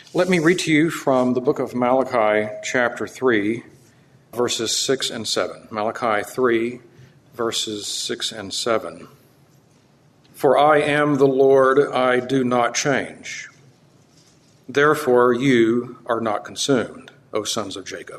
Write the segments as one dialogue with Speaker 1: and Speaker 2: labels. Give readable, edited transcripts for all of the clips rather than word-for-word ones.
Speaker 1: Let me read to you from the book of Malachi, chapter 3, verses 6 and 7. Malachi 3, verses 6 and 7. For I am the Lord, I do not change. Therefore you are not consumed, O sons of Jacob.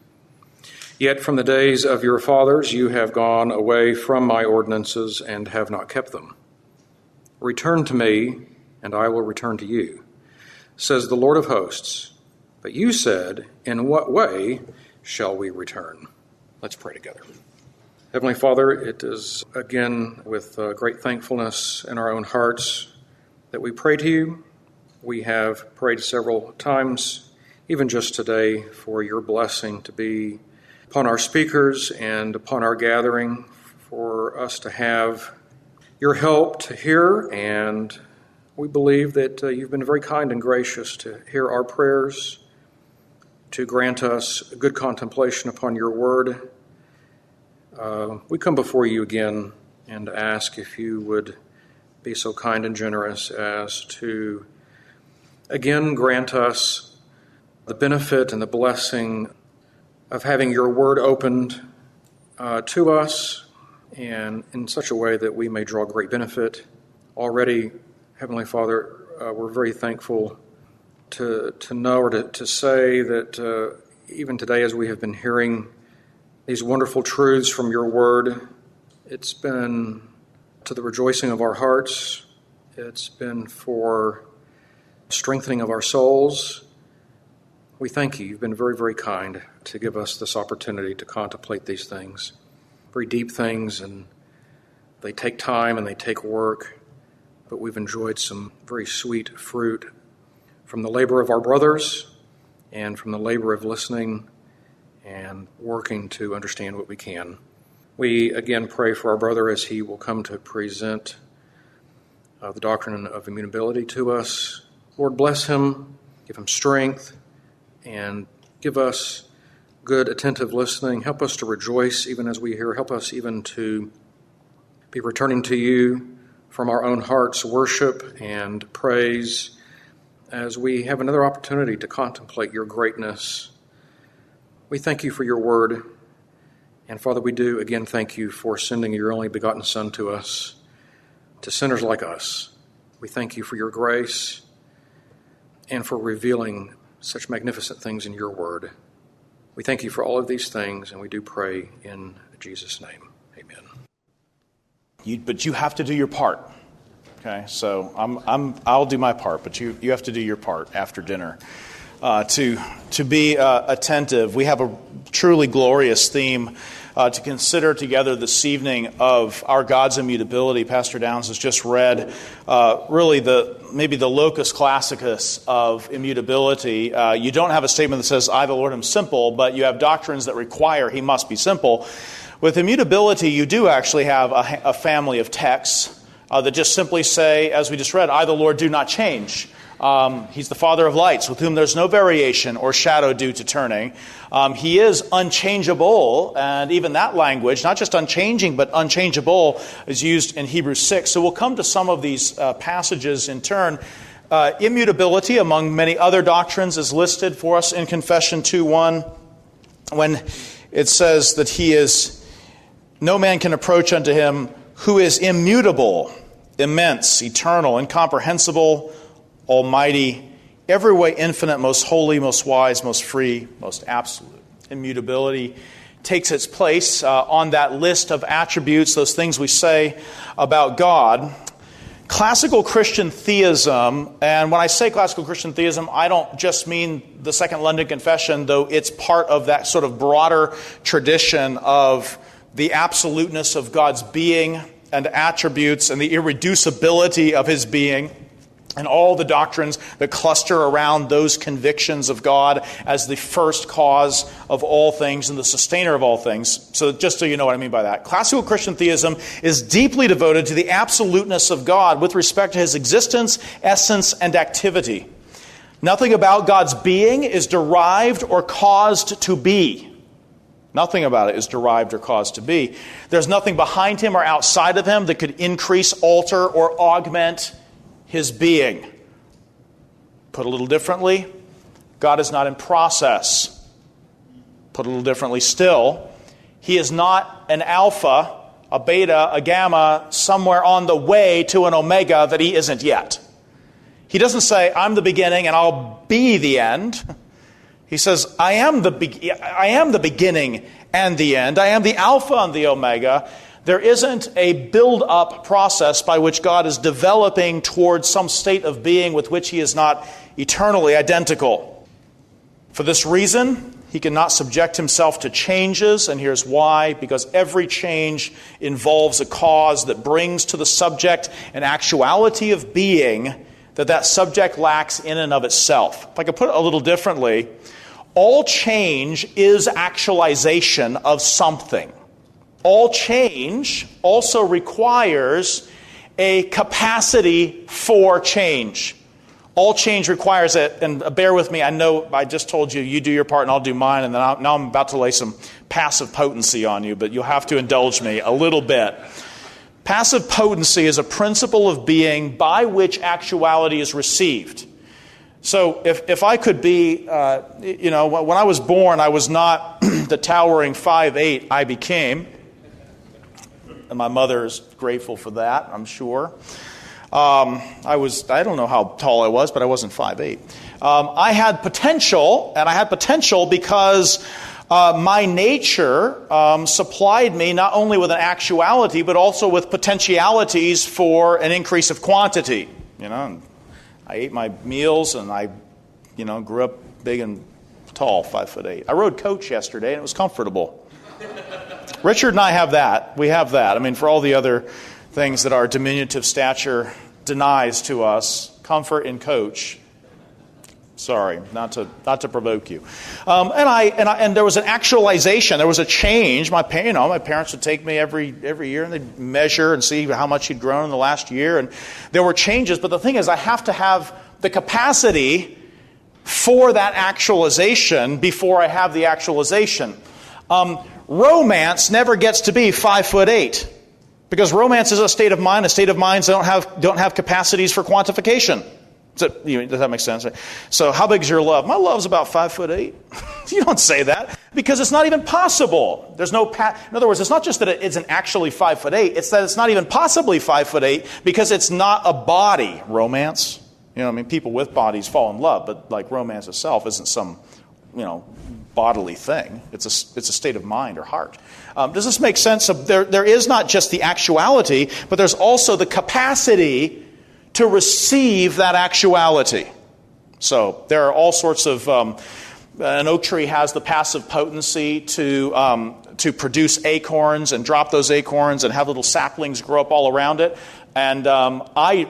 Speaker 1: Yet from the days of your fathers you have gone away from my ordinances and have not kept them. Return to me, and I will return to you, says the Lord of hosts. But you said, in what way shall we return? Let's pray together. Heavenly Father, it is again with great thankfulness in our own hearts that we pray to you. We have prayed several times, even just today, for your blessing to be upon our speakers and upon our gathering, for us to have your help to hear, and we believe that you've been very kind and gracious to hear our prayers, to grant us good contemplation upon your word. We come before you again and ask if you would be so kind and generous as to again grant us the benefit and the blessing of having your word opened to us, and in such a way that we may draw great benefit. Already, Heavenly Father, we're very thankful to know or to say that even today, as we have been hearing these wonderful truths from your word, it's been to the rejoicing of our hearts. It's been for strengthening of our souls. We thank you. You've been very, very kind to give us this opportunity to contemplate these things, very deep things, and they take time and they take work. But we've enjoyed some very sweet fruit from the labor of our brothers and from the labor of listening and working to understand what we can. We again pray for our brother as he will come to present the doctrine of immutability to us. Lord, bless him, give him strength, and give us good, attentive listening. Help us to rejoice even as we hear. Help us even to be returning to you from our own hearts, worship and praise, as we have another opportunity to contemplate your greatness. We thank you for your word. And Father, we do again thank you for sending your only begotten Son to us, to sinners like us. We thank you for your grace and for revealing such magnificent things in your word. We thank you for all of these things, and we do pray in Jesus' name. Amen.
Speaker 2: But you have to do your part. Okay, so I'll do my part, but you have to do your part after dinner to be attentive. We have a truly glorious theme to consider together this evening of our God's immutability. Pastor Downs has just read really maybe the locus classicus of immutability. You don't have a statement that says, I, the Lord, am simple, but you have doctrines that require he must be simple. With immutability, you do actually have a family of texts that just simply say, as we just read, I, the Lord, do not change. He's the Father of lights, with whom there's no variation or shadow due to turning. He is unchangeable, and even that language, not just unchanging, but unchangeable, is used in Hebrews 6. So we'll come to some of these passages in turn. Immutability, among many other doctrines, is listed for us in Confession 2:1, when it says that he is, no man can approach unto him who is immutable, immense, eternal, incomprehensible, almighty, every way infinite, most holy, most wise, most free, most absolute. Immutability takes its place on that list of attributes, those things we say about God. Classical Christian theism, and when I say classical Christian theism, I don't just mean the Second London Confession, though it's part of that sort of broader tradition of the absoluteness of God's being and attributes and the irreducibility of his being, and all the doctrines that cluster around those convictions of God as the first cause of all things and the sustainer of all things. So just so you know what I mean by that. Classical Christian theism is deeply devoted to the absoluteness of God with respect to his existence, essence, and activity. Nothing about God's being is derived or caused to be. Nothing about it is derived or caused to be. There's nothing behind him or outside of him that could increase, alter, or augment his being. Put a little differently, God is not in process. Put a little differently still, He is not an alpha, a beta, a gamma, somewhere on the way to an omega that He isn't yet. He doesn't say, I'm the beginning and I'll be the end. He says, I am the beginning and the end. I am the alpha and the omega. There isn't a build-up process by which God is developing towards some state of being with which He is not eternally identical. For this reason, He cannot subject Himself to changes, and here's why. Because every change involves a cause that brings to the subject an actuality of being that subject lacks in and of itself. If I could put it a little differently, all change is actualization of something. All change also requires a capacity for change. All change requires it, and bear with me, I know I just told you, you do your part and I'll do mine, and then now I'm about to lay some passive potency on you, but you'll have to indulge me a little bit. Passive potency is a principle of being by which actuality is received. So if I could be, when I was born, I was not the towering 5'8" I became. And my mother is grateful for that, I'm sure. I don't know how tall I was, but I wasn't 5'8". I had potential, and I had potential because my nature supplied me not only with an actuality, but also with potentialities for an increase of quantity. And I ate my meals, and I, grew up big and tall, 5'8". I rode coach yesterday, and it was comfortable. Richard and I have that. We have that. I mean, for all the other things that our diminutive stature denies to us, comfort in coach. Sorry, not to provoke you. And there was an actualization. There was a change. My parents would take me every year and they'd measure and see how much he'd grown in the last year. And there were changes. But the thing is, I have to have the capacity for that actualization before I have the actualization. Romance never gets to be 5'8", because romance is a state of mind. A state of minds don't have capacities for quantification. Does that make sense? So how big is your love? My love's about 5'8". You don't say that because it's not even possible. There's no in other words, it's not just that it isn't actually 5'8". It's that it's not even possibly 5'8" because it's not a body. Romance, people with bodies fall in love, but like romance itself isn't some, bodily thing. It's a state of mind or heart. Does this make sense? So there is not just the actuality, but there's also the capacity to receive that actuality. So there are all sorts of... an oak tree has the passive potency to produce acorns and drop those acorns and have little saplings grow up all around it. And not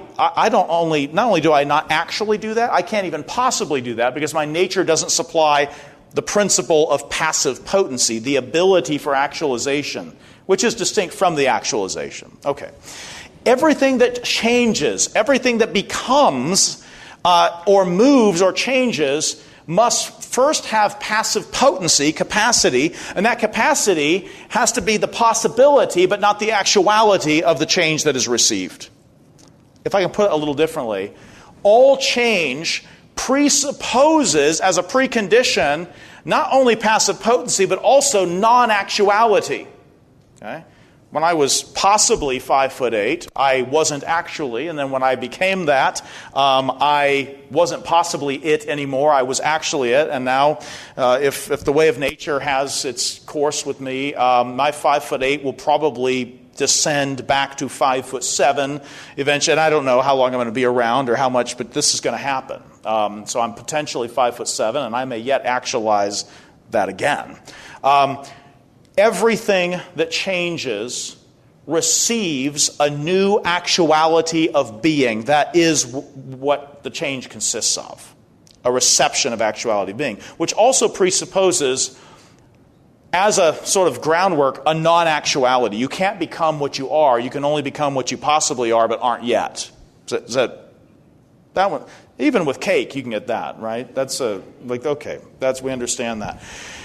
Speaker 2: only do I not actually do that, I can't even possibly do that because my nature doesn't supply the principle of passive potency, the ability for actualization, which is distinct from the actualization. Okay. Everything that changes, everything that becomes or moves or changes must first have passive potency, capacity, and that capacity has to be the possibility but not the actuality of the change that is received. If I can put it a little differently, all change presupposes as a precondition not only passive potency but also non-actuality. Okay? When I was possibly 5'8", I wasn't actually, and then when I became that, I wasn't possibly it anymore. I was actually it, and now, if the way of nature has its course with me, my 5'8" will probably descend back to 5'7" eventually. And I don't know how long I'm going to be around or how much, but this is going to happen. So I'm potentially 5'7", and I may yet actualize that again. Everything that changes receives a new actuality of being. That is what the change consists of. A reception of actuality of being, which also presupposes, as a sort of groundwork, a non-actuality. You can't become what you are. You can only become what you possibly are but aren't yet. Is that one? Even with cake, you can get that, right? We understand that.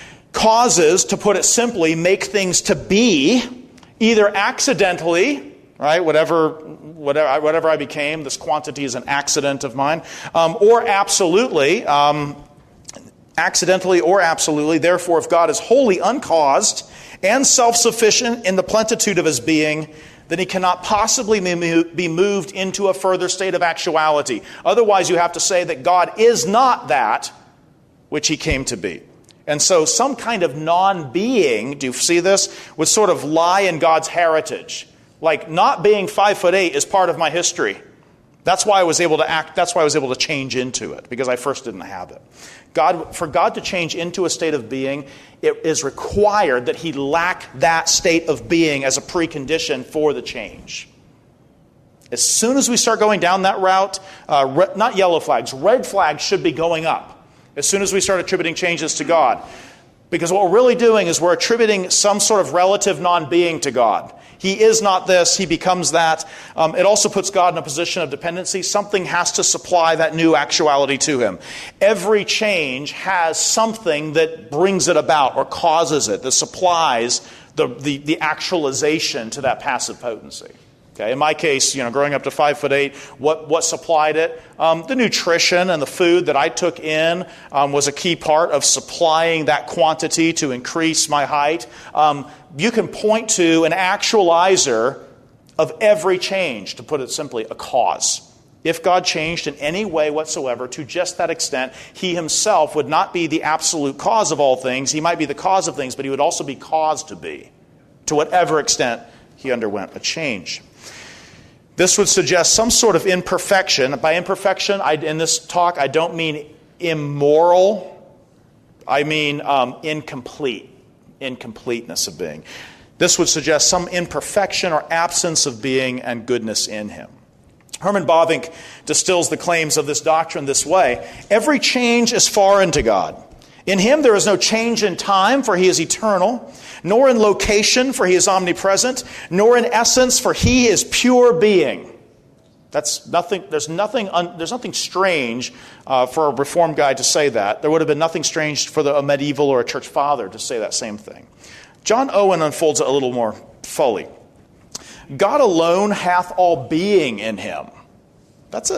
Speaker 2: Causes, to put it simply, make things to be either accidentally, right? Whatever I became, this quantity is an accident of mine. Or absolutely, accidentally or absolutely, therefore, if God is wholly uncaused and self-sufficient in the plenitude of his being, then he cannot possibly be moved into a further state of actuality. Otherwise, you have to say that God is not that which he came to be. And so some kind of non-being, do you see this, would sort of lie in God's heritage. Like not being 5'8" is part of my history. That's why I was able to act, that's why I was able to change into it, because I first didn't have it. For God to change into a state of being, it is required that he lack that state of being as a precondition for the change. As soon as we start going down that route, not yellow flags, red flags should be going up. As soon as we start attributing changes to God. Because what we're really doing is we're attributing some sort of relative non-being to God. He is not this, he becomes that. It also puts God in a position of dependency. Something has to supply that new actuality to him. Every change has something that brings it about or causes it, that supplies the actualization to that passive potency. Okay, in my case, growing up to 5'8", what supplied it? The nutrition and the food that I took in was a key part of supplying that quantity to increase my height. You can point to an actualizer of every change, to put it simply, a cause. If God changed in any way whatsoever to just that extent, he himself would not be the absolute cause of all things. He might be the cause of things, but he would also be caused to be, to whatever extent he underwent a change. This would suggest some sort of imperfection. By imperfection, in this talk, I don't mean immoral. I mean incompleteness of being. This would suggest some imperfection or absence of being and goodness in him. Herman Bavinck distills the claims of this doctrine this way. Every change is foreign to God. In him there is no change in time, for he is eternal, nor in location, for he is omnipresent, nor in essence, for he is pure being. There's nothing strange for a Reformed guy to say that. There would have been nothing strange for a medieval or a church father to say that same thing. John Owen unfolds it a little more fully. God alone hath all being in him. That's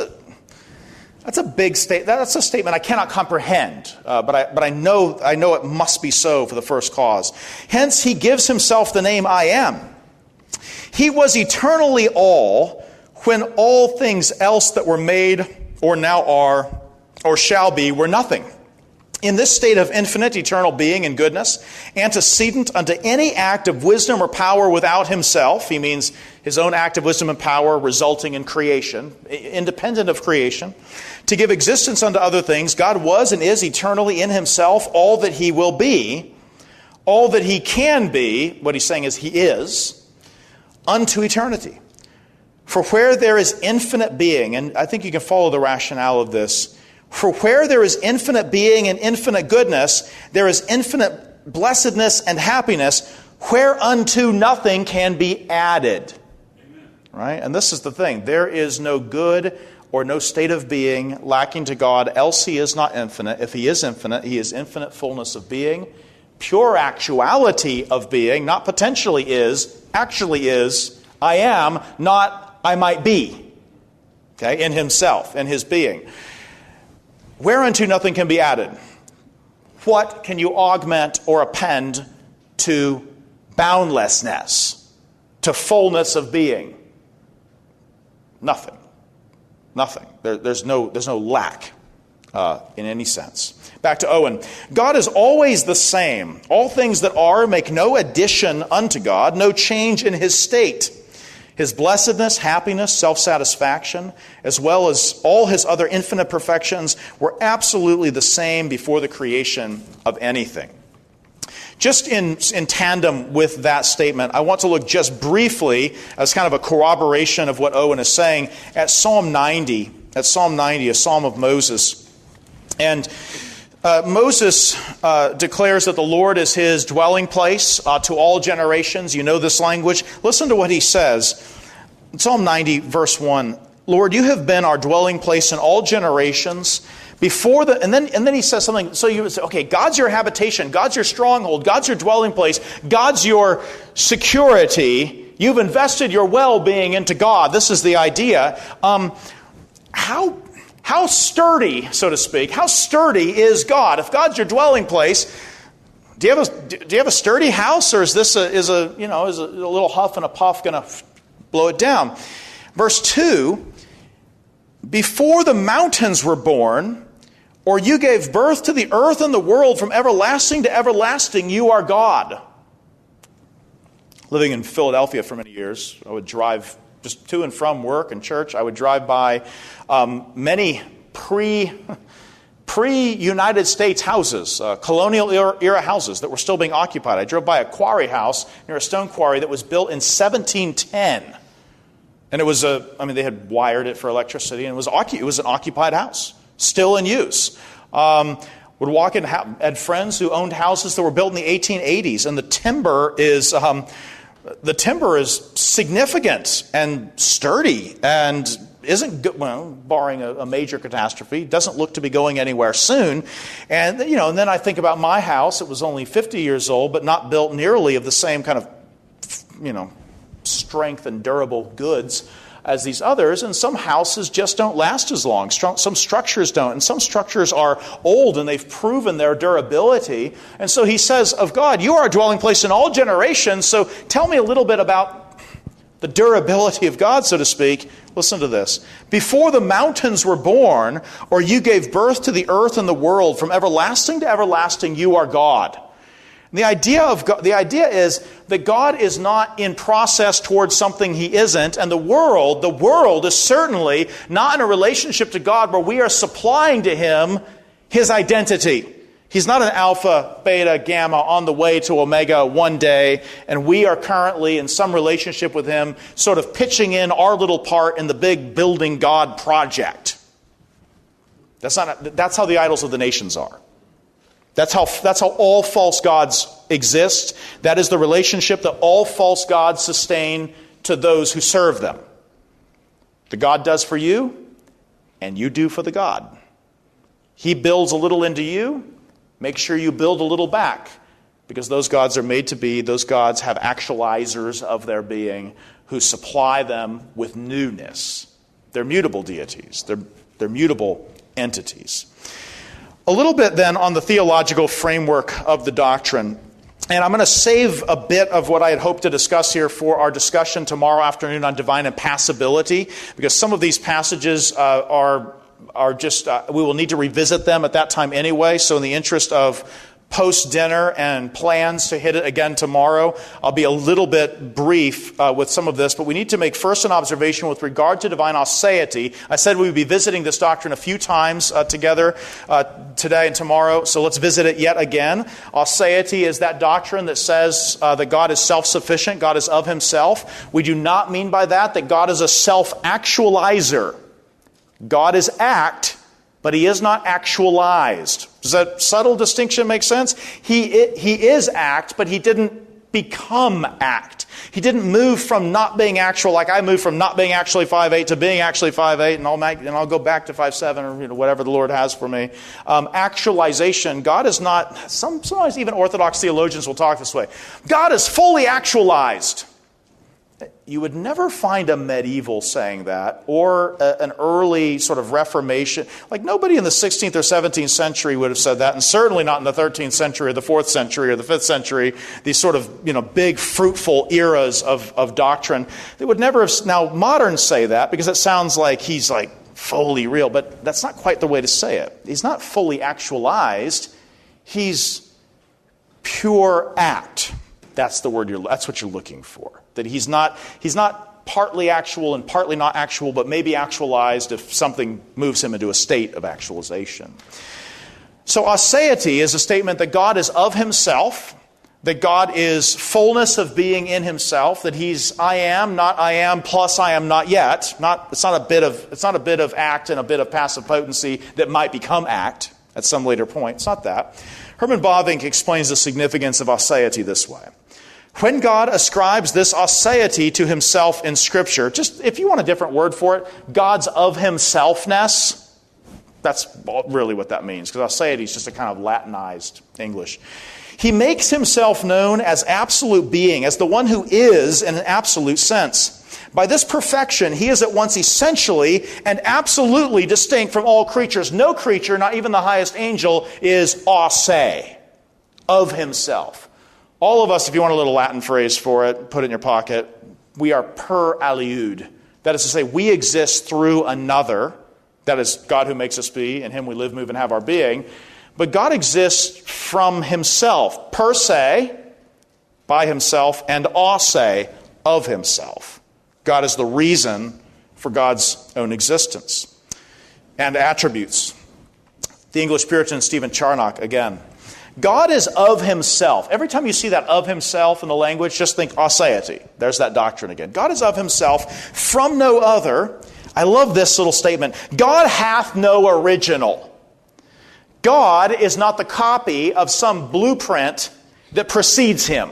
Speaker 2: a big statement. That's a statement I cannot comprehend, but I know it must be so for the first cause. Hence, he gives himself the name I am. He was eternally all when all things else that were made, or now are, or shall be, were nothing. In this state of infinite eternal being and goodness, antecedent unto any act of wisdom or power without himself, he means his own act of wisdom and power resulting in creation, independent of creation, to give existence unto other things, God was and is eternally in himself all that he will be, all that he can be, what he's saying is he is, unto eternity. For where there is infinite being, and I think you can follow the rationale of this, for where there is infinite being and infinite goodness, there is infinite blessedness and happiness, whereunto nothing can be added. Amen. Right? And this is the thing. There is no good or no state of being lacking to God, else he is not infinite. If he is infinite fullness of being, pure actuality of being, not potentially is, actually is, I am, not I might be. Okay? In himself, in his being. Whereunto nothing can be added. What can you augment or append to boundlessness, to fullness of being? Nothing. Nothing. There's no lack in any sense. Back to Owen. God is always the same. All things that are make no addition unto God, no change in his state. His blessedness, happiness, self-satisfaction, as well as all his other infinite perfections were absolutely the same before the creation of anything. Just in tandem with that statement, I want to look just briefly as kind of a corroboration of what Owen is saying at Psalm 90, a Psalm of Moses. And Moses declares that the Lord is his dwelling place to all generations. You know this language. Listen to what he says. Psalm 90, verse 1. Lord, you have been our dwelling place in all generations. And then he says something. So you would say, okay, God's your habitation. God's your stronghold. God's your dwelling place. God's your security. You've invested your well-being into God. This is the idea. How sturdy, so to speak, how sturdy is God? If God's your dwelling place, do you have a sturdy house, or is this a little huff and a puff going to blow it down? Verse 2, before the mountains were born, or you gave birth to the earth and the world, from everlasting to everlasting, you are God. Living in Philadelphia for many years, I would drive just to and from work and church. I would drive by many pre-United States houses, colonial era houses that were still being occupied. I drove by a quarry house near a stone quarry that was built in 1710. And it was they had wired it for electricity, and it was an occupied house, still in use. Would walk in, had friends who owned houses that were built in the 1880s, and the timber is significant and sturdy and isn't good, barring a major catastrophe, doesn't look to be going anywhere soon. And then I think about my house. It was only 50 years old, but not built nearly of the same kind of strength and durable goods as these others. And some houses just don't last as long. Some structures don't. And some structures are old and they've proven their durability. And so he says of God, you are a dwelling place in all generations. So tell me a little bit about the durability of God, so to speak. Listen to this. Before the mountains were born, or you gave birth to the earth and the world, from everlasting to everlasting, you are God. The idea is that God is not in process towards something he isn't, and the world is certainly not in a relationship to God where we are supplying to him his identity. He's not an alpha, beta, gamma on the way to omega one day, and we are currently in some relationship with him, sort of pitching in our little part in the big building God project. That's how the idols of the nations are. That's how all false gods exist. That is the relationship that all false gods sustain to those who serve them. The God does for you, and you do for the God. He builds a little into you. Make sure you build a little back, because those gods are made to be. Those gods have actualizers of their being who supply them with newness. They're mutable deities. They're mutable entities. A little bit then on the theological framework of the doctrine. And I'm going to save a bit of what I had hoped to discuss here for our discussion tomorrow afternoon on divine impassibility, because some of these passages are just, we will need to revisit them at that time anyway. So in the interest of post-dinner and plans to hit it again tomorrow, I'll be a little bit brief with some of this, but we need to make first an observation with regard to divine aseity. I said we would be visiting this doctrine a few times together today and tomorrow, so let's visit it yet again. Aseity is that doctrine that says that God is self-sufficient, God is of himself. We do not mean by that God is a self-actualizer. God is act, but he is not actualized. Does that subtle distinction make sense? He is act, but he didn't become act. He didn't move from not being actual, like I moved from not being actually 5'8" to being actually 5'8", and I'll go back to 5'7", or whatever the Lord has for me. Actualization, God is not, sometimes even Orthodox theologians will talk this way. God is fully actualized. You would never find a medieval saying that, or an early sort of Reformation. Like nobody in the 16th or 17th century would have said that, and certainly not in the 13th century or the 4th century or the 5th century, these sort of big fruitful eras of doctrine. They would never have. Now moderns say that because it sounds like he's like fully real, but that's not quite the way to say it. He's not fully actualized. He's pure act. That's the word that's what you're looking for. That he's not partly actual and partly not actual, but maybe actualized if something moves him into a state of actualization. So aseity is a statement that God is of himself, that God is fullness of being in himself, that he's I am plus I am not yet. It's not a bit of act and a bit of passive potency that might become act at some later point. It's not that. Herman Bavinck explains the significance of aseity this way. When God ascribes this aseity to himself in Scripture, just if you want a different word for it, God's of himselfness, That's really what that means, because aseity is just a kind of Latinized English. He makes himself known as absolute being, as the one who is in an absolute sense. By this perfection, he is at once essentially and absolutely distinct from all creatures. No creature, not even the highest angel, is a se, of himself. All of us, if you want a little Latin phrase for it, put it in your pocket, we are per aliud. That is to say, we exist through another. That is God who makes us be. In him we live, move, and have our being. But God exists from himself, per se, by himself, and a se, of himself. God is the reason for God's own existence. And attributes. The English Puritan Stephen Charnock, again. God is of himself. Every time you see that of himself in the language, just think aseity. There's that doctrine again. God is of himself from no other. I love this little statement. God hath no original. God is not the copy of some blueprint that precedes him.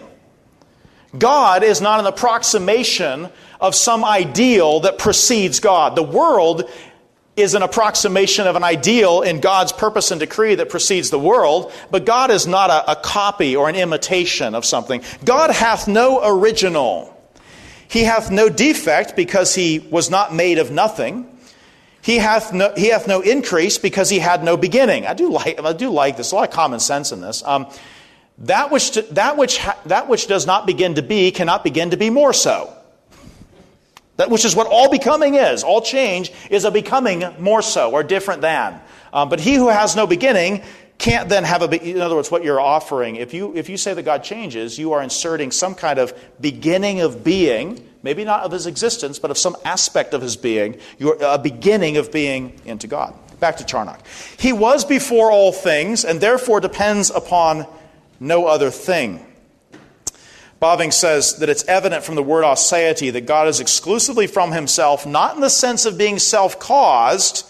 Speaker 2: God is not an approximation of some ideal that precedes God. The world is an approximation of an ideal in God's purpose and decree that precedes the world, but God is not a copy or an imitation of something. God hath no original. He hath no defect because he was not made of nothing. He hath no increase because he had no beginning. I do like this. There's a lot of common sense in this. That which does not begin to be cannot begin to be more so. That which is what all becoming is. All change is a becoming more so or different than. But he who has no beginning can't then have in other words, what you're offering, if you say that God changes, you are inserting some kind of beginning of being, maybe not of his existence, but of some aspect of his being, a beginning of being into God. Back to Charnock. He was before all things, and therefore depends upon no other thing. Bavinck says that it's evident from the word aseity that God is exclusively from himself, not in the sense of being self-caused.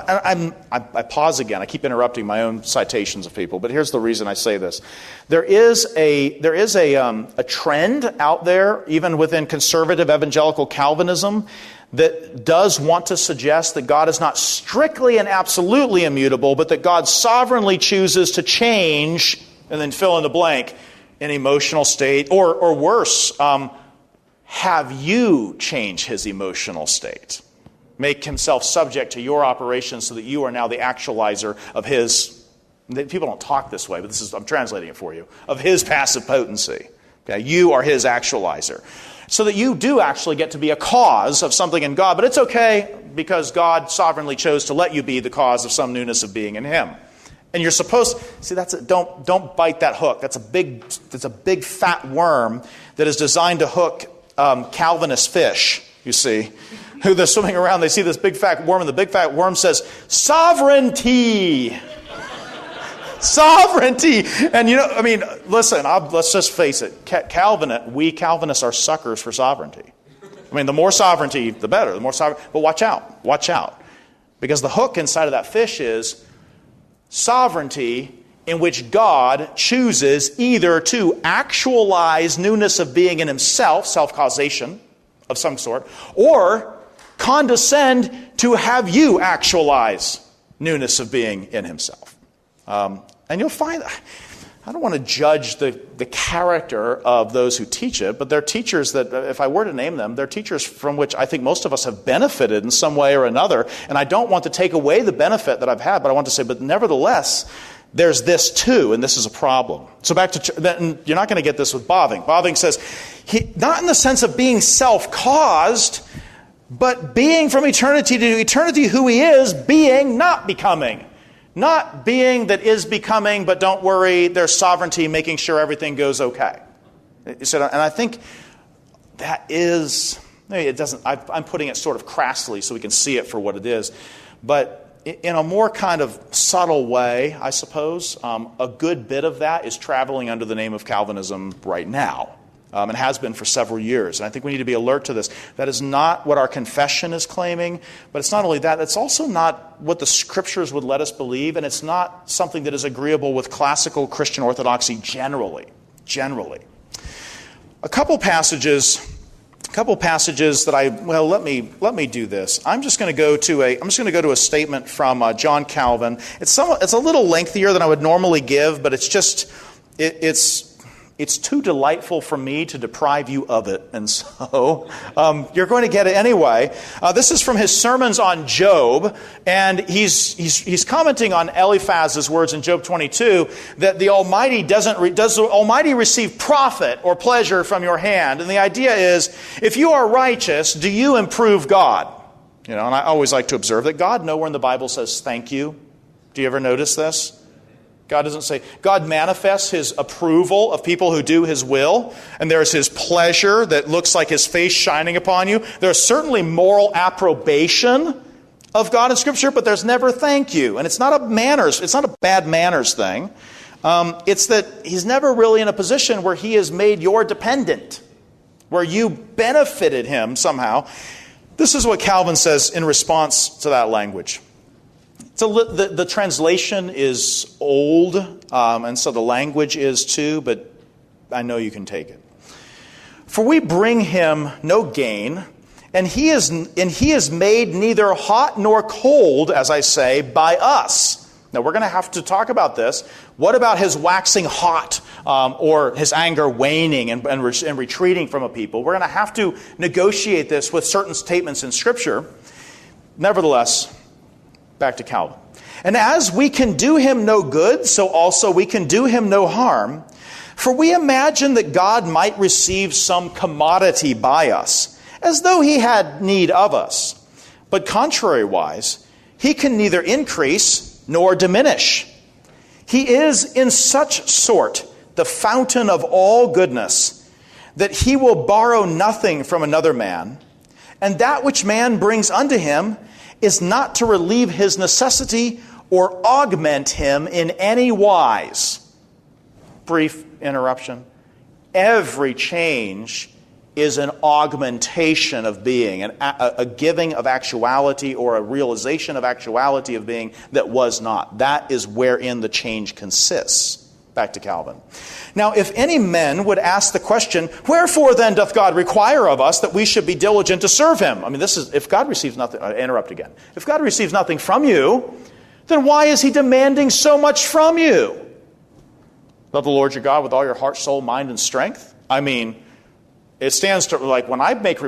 Speaker 2: I pause again. I keep interrupting my own citations of people, but here's the reason I say this. There is a trend out there, even within conservative evangelical Calvinism, that does want to suggest that God is not strictly and absolutely immutable, but that God sovereignly chooses to change, and then fill in the blank, an emotional state, or worse, have you change his emotional state. Make himself subject to your operations so that you are now the actualizer of his, people don't talk this way, but I'm translating it for you, of his passive potency. Okay, you are his actualizer. So that you do actually get to be a cause of something in God, but it's okay because God sovereignly chose to let you be the cause of some newness of being in him. And you're supposed, see, don't bite that hook. That's a big fat worm that is designed to hook Calvinist fish, you see, who they're swimming around. They see this big fat worm, and the big fat worm says, sovereignty. Sovereignty. And listen, let's just face it. We Calvinists are suckers for sovereignty. The more sovereignty, the better. The more sovereignty. But watch out. Because the hook inside of that fish is sovereignty in which God chooses either to actualize newness of being in himself, self-causation of some sort, or condescend to have you actualize newness of being in himself. And you'll find, I don't want to judge the character of those who teach it, but they're teachers that, if I were to name them, they're teachers from which I think most of us have benefited in some way or another. And I don't want to take away the benefit that I've had, but I want to say, but nevertheless, there's this too, and this is a problem. So back to, you're not going to get this with Bavinck. Bavinck says, not in the sense of being self-caused, but being from eternity to eternity who he is, being, not becoming. Not being that is becoming, but don't worry, there's sovereignty making sure everything goes okay. And I think that is, it doesn't, I'm putting it sort of crassly so we can see it for what it is. But in a more kind of subtle way, I suppose, a good bit of that is traveling under the name of Calvinism right now. And has been for several years. And I think we need to be alert to this. That is not what our confession is claiming, but it's not only that, it's also not what the Scriptures would let us believe, and it's not something that is agreeable with classical Christian orthodoxy generally. A couple passages couple passages that let me do this. I'm just going to go to a statement from John Calvin. It's a little lengthier than I would normally give, but it's too delightful for me to deprive you of it, and so you're going to get it anyway. This is from his sermons on Job, and he's commenting on Eliphaz's words in Job 22 that the Almighty does the Almighty receive profit or pleasure from your hand? And the idea is, if you are righteous, do you improve God? And I always like to observe that God nowhere in the Bible says thank you. Do you ever notice this? God doesn't say, God manifests His approval of people who do His will, and there's His pleasure that looks like His face shining upon you. There's certainly moral approbation of God in Scripture, but there's never thank you. And it's not a bad manners thing. It's that He's never really in a position where He has made your dependent, where you benefited Him somehow. This is what Calvin says in response to that language. So the translation is old, and so the language is too, but I know you can take it. For we bring him no gain, and he is made neither hot nor cold, as I say, by us. Now we're going to have to talk about this. What about his waxing hot, or his anger waning and retreating from a people? We're going to have to negotiate this with certain statements in Scripture. Nevertheless, back to Calvin. And as we can do him no good, so also we can do him no harm. For we imagine that God might receive some commodity by us, as though he had need of us. But contrariwise, he can neither increase nor diminish. He is in such sort the fountain of all goodness, that he will borrow nothing from another man, and that which man brings unto him is not to relieve his necessity or augment him in any wise. Brief interruption. Every change is an augmentation of being, a giving of actuality or a realization of actuality of being that was not. That is wherein the change consists. Back to Calvin. Now, if any men would ask the question, wherefore then doth God require of us that we should be diligent to serve him? I mean, this is, if God receives nothing, interrupt again. If God receives nothing from you, then why is he demanding so much from you? Love the Lord your God with all your heart, soul, mind, and strength. I mean, it stands to, like, when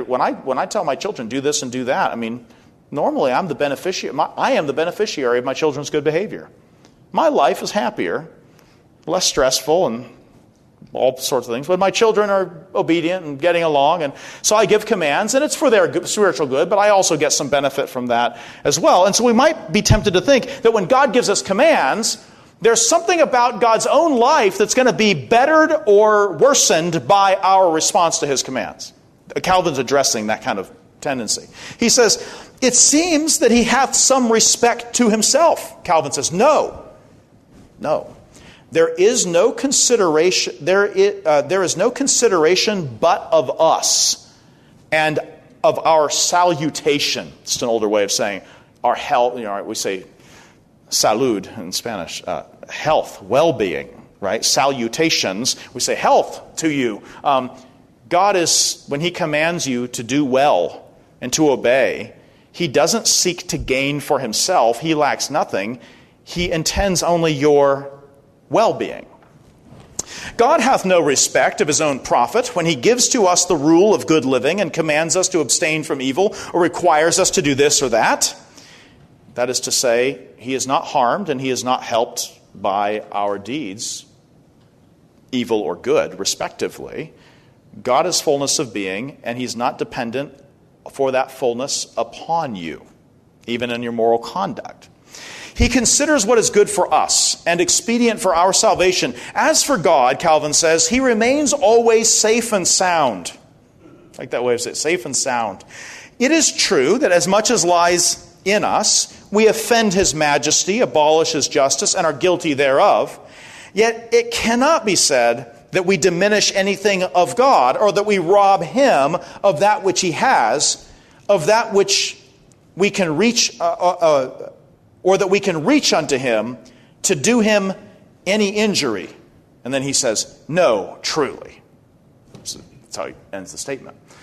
Speaker 2: I tell my children do this and do that, I mean, normally I am the beneficiary of my children's good behavior. My life is happier, less stressful, and all sorts of things. But my children are obedient and getting along, and so I give commands, and it's for their spiritual good, but I also get some benefit from that as well. And so we might be tempted to think that when God gives us commands, there's something about God's own life that's going to be bettered or worsened by our response to his commands. Calvin's addressing that kind of tendency. He says, it seems that he hath some respect to himself. Calvin says, no. There is no consideration. There is no consideration but of us and of our salutation. It's an older way of saying our health. We say salud in Spanish, health, well-being. Right? Salutations. We say health to you. God is, when he commands you to do well and to obey, he doesn't seek to gain for himself. He lacks nothing. He intends only your well-being. God hath no respect of his own prophet when he gives to us the rule of good living and commands us to abstain from evil or requires us to do this or that. That is to say, he is not harmed and he is not helped by our deeds, evil or good, respectively. God is fullness of being, and he's not dependent for that fullness upon you, even in your moral conduct. He considers what is good for us and expedient for our salvation. As for God, Calvin says, he remains always safe and sound. I like that way of saying it, safe and sound. It is true that as much as lies in us, we offend his majesty, abolish his justice, and are guilty thereof. Yet it cannot be said that we diminish anything of God, or that we rob him of that which he has, of that which we can reach, or that we can reach unto him to do him any injury. And then he says, no, truly. So that's how he ends the statement.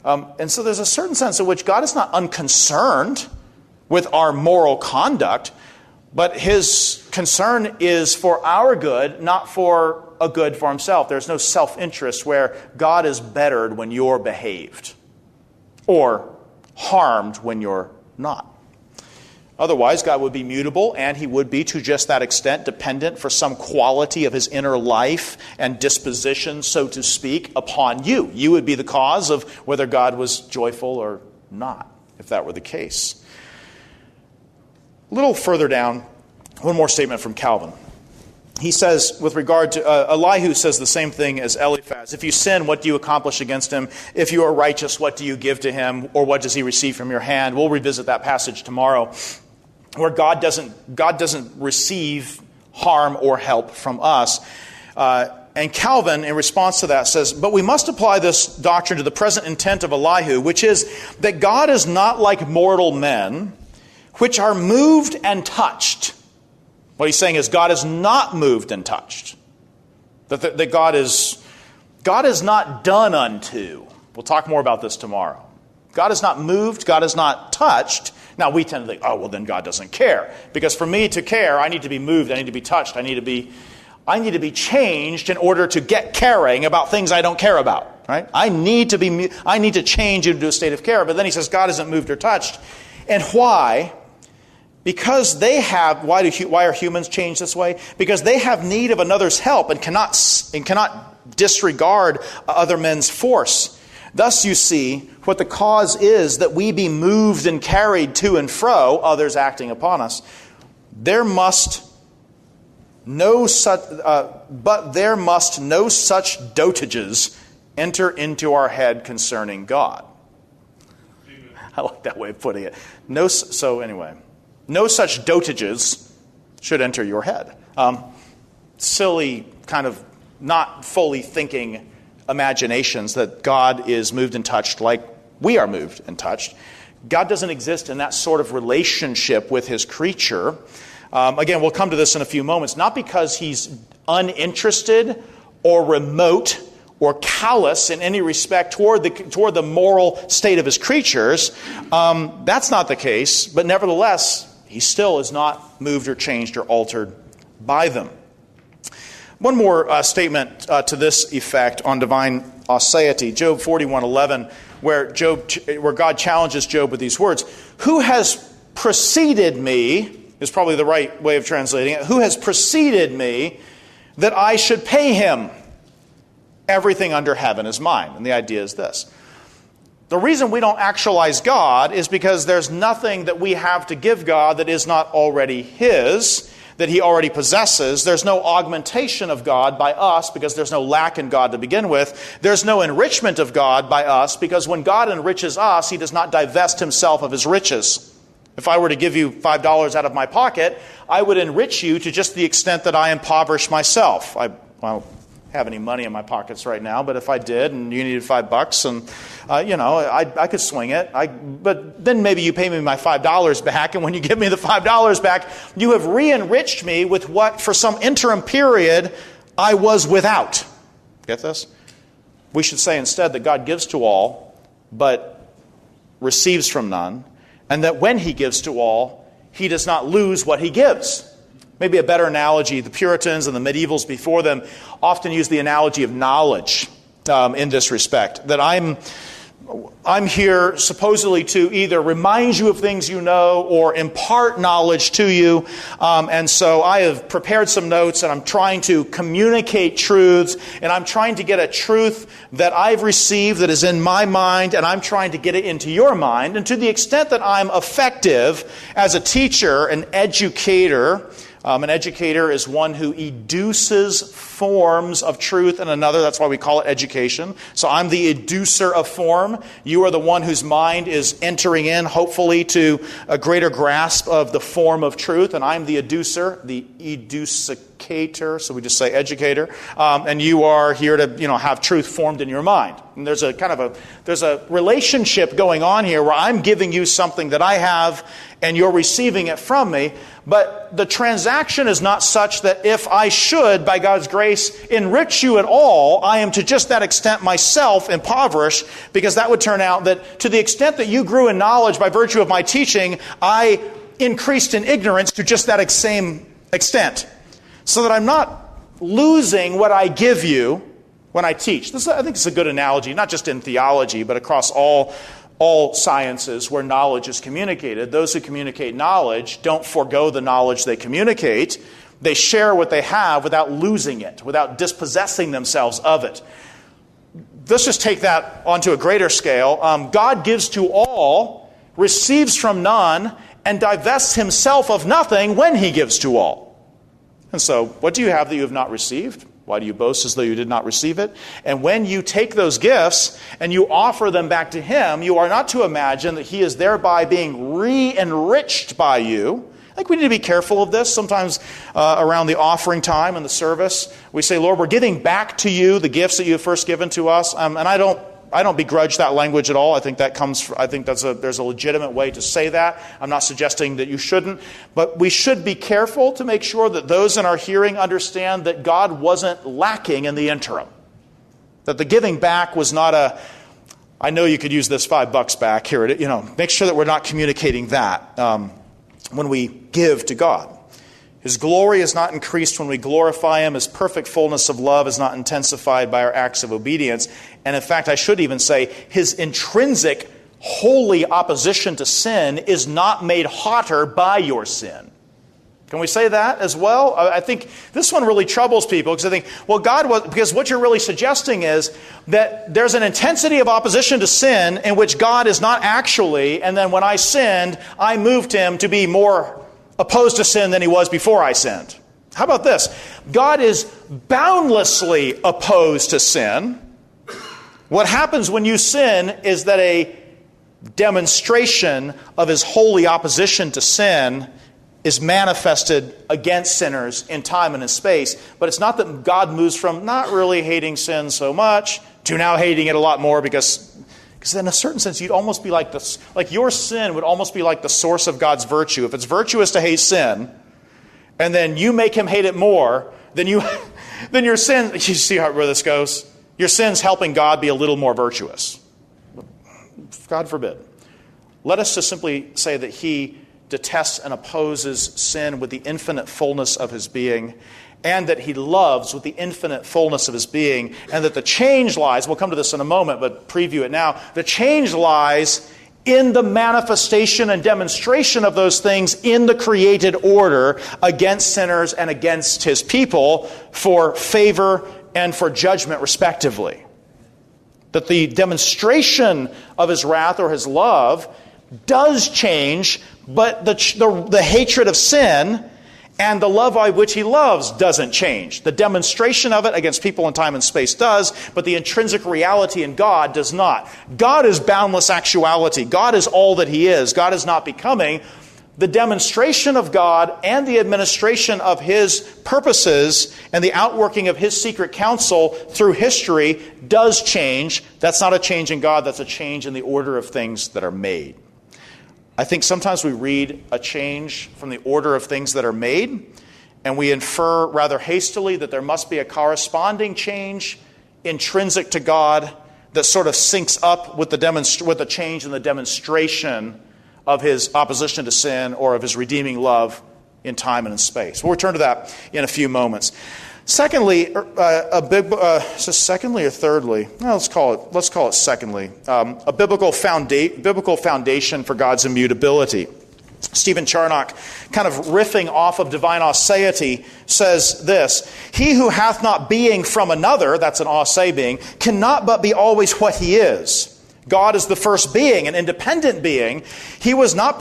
Speaker 2: And so there's a certain sense in which God is not unconcerned with our moral conduct, but his concern is for our good, not for a good for himself. There's no self-interest where God is bettered when you're behaved or harmed when you're not. Otherwise, God would be mutable, and he would be, to just that extent, dependent for some quality of his inner life and disposition, so to speak, upon you. You would be the cause of whether God was joyful or not, if that were the case. A little further down, one more statement from Calvin. He says, with regard to Elihu says the same thing as Eliphaz. If you sin, what do you accomplish against him? If you are righteous, what do you give to him? Or what does he receive from your hand? We'll revisit that passage tomorrow, where God doesn't receive harm or help from us. And Calvin, in response to that, says, but we must apply this doctrine to the present intent of Elihu, which is that God is not like mortal men, which are moved and touched. What he's saying is God is not moved and touched. That God is not done unto. We'll talk more about this tomorrow. God is not moved. God is not touched. Now we tend to think, oh, well, then God doesn't care. Because for me to care, I need to be moved. I need to be touched. I need to be changed in order to get caring about things I don't care about. Right? I need to change into a state of care. But then he says God isn't moved or touched. And why? Because they have, why are humans changed this way? Because they have need of another's help and cannot disregard other men's force. Thus you see what the cause is that we be moved and carried to and fro, others acting upon us. There must no such dotages enter into our head concerning God. I like that way of putting it. No such dotages should enter your head. Silly, kind of not fully thinking imaginations that God is moved and touched like we are moved and touched. God doesn't exist in that sort of relationship with his creature. Again, we'll come to this in a few moments. Not because he's uninterested or remote or callous in any respect toward the moral state of his creatures. That's not the case, but nevertheless, he still is not moved or changed or altered by them. One more statement to this effect on divine aseity. Job 41:11, where God challenges Job with these words. Who has preceded me, is probably the right way of translating it. Who has preceded me that I should pay him? Everything under heaven is mine. And the idea is this. The reason we don't actualize God is because there's nothing that we have to give God that is not already his, that he already possesses. There's no augmentation of God by us because there's no lack in God to begin with. There's no enrichment of God by us because when God enriches us, he does not divest himself of his riches. If I were to give you $5 out of my pocket, I would enrich you to just the extent that I impoverish myself. I don't have any money in my pockets right now, but if I did and you needed $5 and I could swing it. But then maybe you pay me my $5 back, and when you give me the $5 back, you have re-enriched me with what for some interim period I was without. Get this? We should say instead that God gives to all, but receives from none, and that when he gives to all, he does not lose what he gives. Maybe a better analogy, the Puritans and the medievals before them often use the analogy of knowledge in this respect. That I'm here supposedly to either remind you of things you know or impart knowledge to you. And so I have prepared some notes and I'm trying to communicate truths. And I'm trying to get a truth that I've received that is in my mind. And I'm trying to get it into your mind. And to the extent that I'm effective as a teacher, an educator is one who educes forms of truth in another. That's why we call it education. So I'm the educer of form. You are the one whose mind is entering in, hopefully, to a greater grasp of the form of truth. And I'm the educer, the educicator. educator, so we just say educator, and you are here to have truth formed in your mind. And there's a relationship going on here where I'm giving you something that I have and you're receiving it from me. But the transaction is not such that if I should, by God's grace, enrich you at all, I am to just that extent myself impoverished, because that would turn out that to the extent that you grew in knowledge by virtue of my teaching, I increased in ignorance to just that same extent. So that I'm not losing what I give you when I teach. I think it's a good analogy, not just in theology, but across all sciences where knowledge is communicated. Those who communicate knowledge don't forego the knowledge they communicate. They share what they have without losing it, without dispossessing themselves of it. Let's just take that onto a greater scale. God gives to all, receives from none, and divests himself of nothing when he gives to all. And so, what do you have that you have not received? Why do you boast as though you did not receive it? And when you take those gifts and you offer them back to him, you are not to imagine that he is thereby being re-enriched by you. I think we need to be careful of this. Sometimes around the offering time and the service, we say, Lord, we're giving back to you the gifts that you have first given to us. And I don't begrudge that language at all. I think there's a legitimate way to say that. I'm not suggesting that you shouldn't. But we should be careful to make sure that those in our hearing understand that God wasn't lacking in the interim. That the giving back was not I know you could use this $5 back here. Make sure that we're not communicating that when we give to God. His glory is not increased when we glorify him. His perfect fullness of love is not intensified by our acts of obedience. And in fact, I should even say, his intrinsic holy opposition to sin is not made hotter by your sin. Can we say that as well? I think this one really troubles people, because I think, because what you're really suggesting is that there's an intensity of opposition to sin in which God is not actually, and then when I sinned, I moved him to be more opposed to sin than he was before I sinned. How about this? God is boundlessly opposed to sin. What happens when you sin is that a demonstration of his holy opposition to sin is manifested against sinners in time and in space. But it's not that God moves from not really hating sin so much to now hating it a lot more, because in a certain sense, you'd almost be like this. Like your sin would almost be like the source of God's virtue. If it's virtuous to hate sin, and then you make him hate it more, then your sin. You see where this goes? Your sin's helping God be a little more virtuous. God forbid. Let us just simply say that he detests and opposes sin with the infinite fullness of his being, and that he loves with the infinite fullness of his being, and that the change lies, we'll come to this in a moment, but preview it now, the change lies in the manifestation and demonstration of those things in the created order against sinners and against his people for favor and for judgment, respectively. That the demonstration of his wrath or his love does change, but the hatred of sin and the love by which he loves doesn't change. The demonstration of it against people in time and space does, but the intrinsic reality in God does not. God is boundless actuality. God is all that he is. God is not becoming. The demonstration of God and the administration of his purposes and the outworking of his secret counsel through history does change. That's not a change in God. That's a change in the order of things that are made. I think sometimes we read a change from the order of things that are made, and we infer rather hastily that there must be a corresponding change intrinsic to God that sort of syncs up with the change in the demonstration of his opposition to sin or of his redeeming love in time and in space. We'll return to that in a few moments. Secondly, secondly or thirdly? No, let's call it secondly. A biblical foundation for God's immutability. Stephen Charnock, kind of riffing off of divine aseity, says this: "He who hath not being from another," that's an ase being, "cannot but be always what he is." God is the first being, an independent being. He was not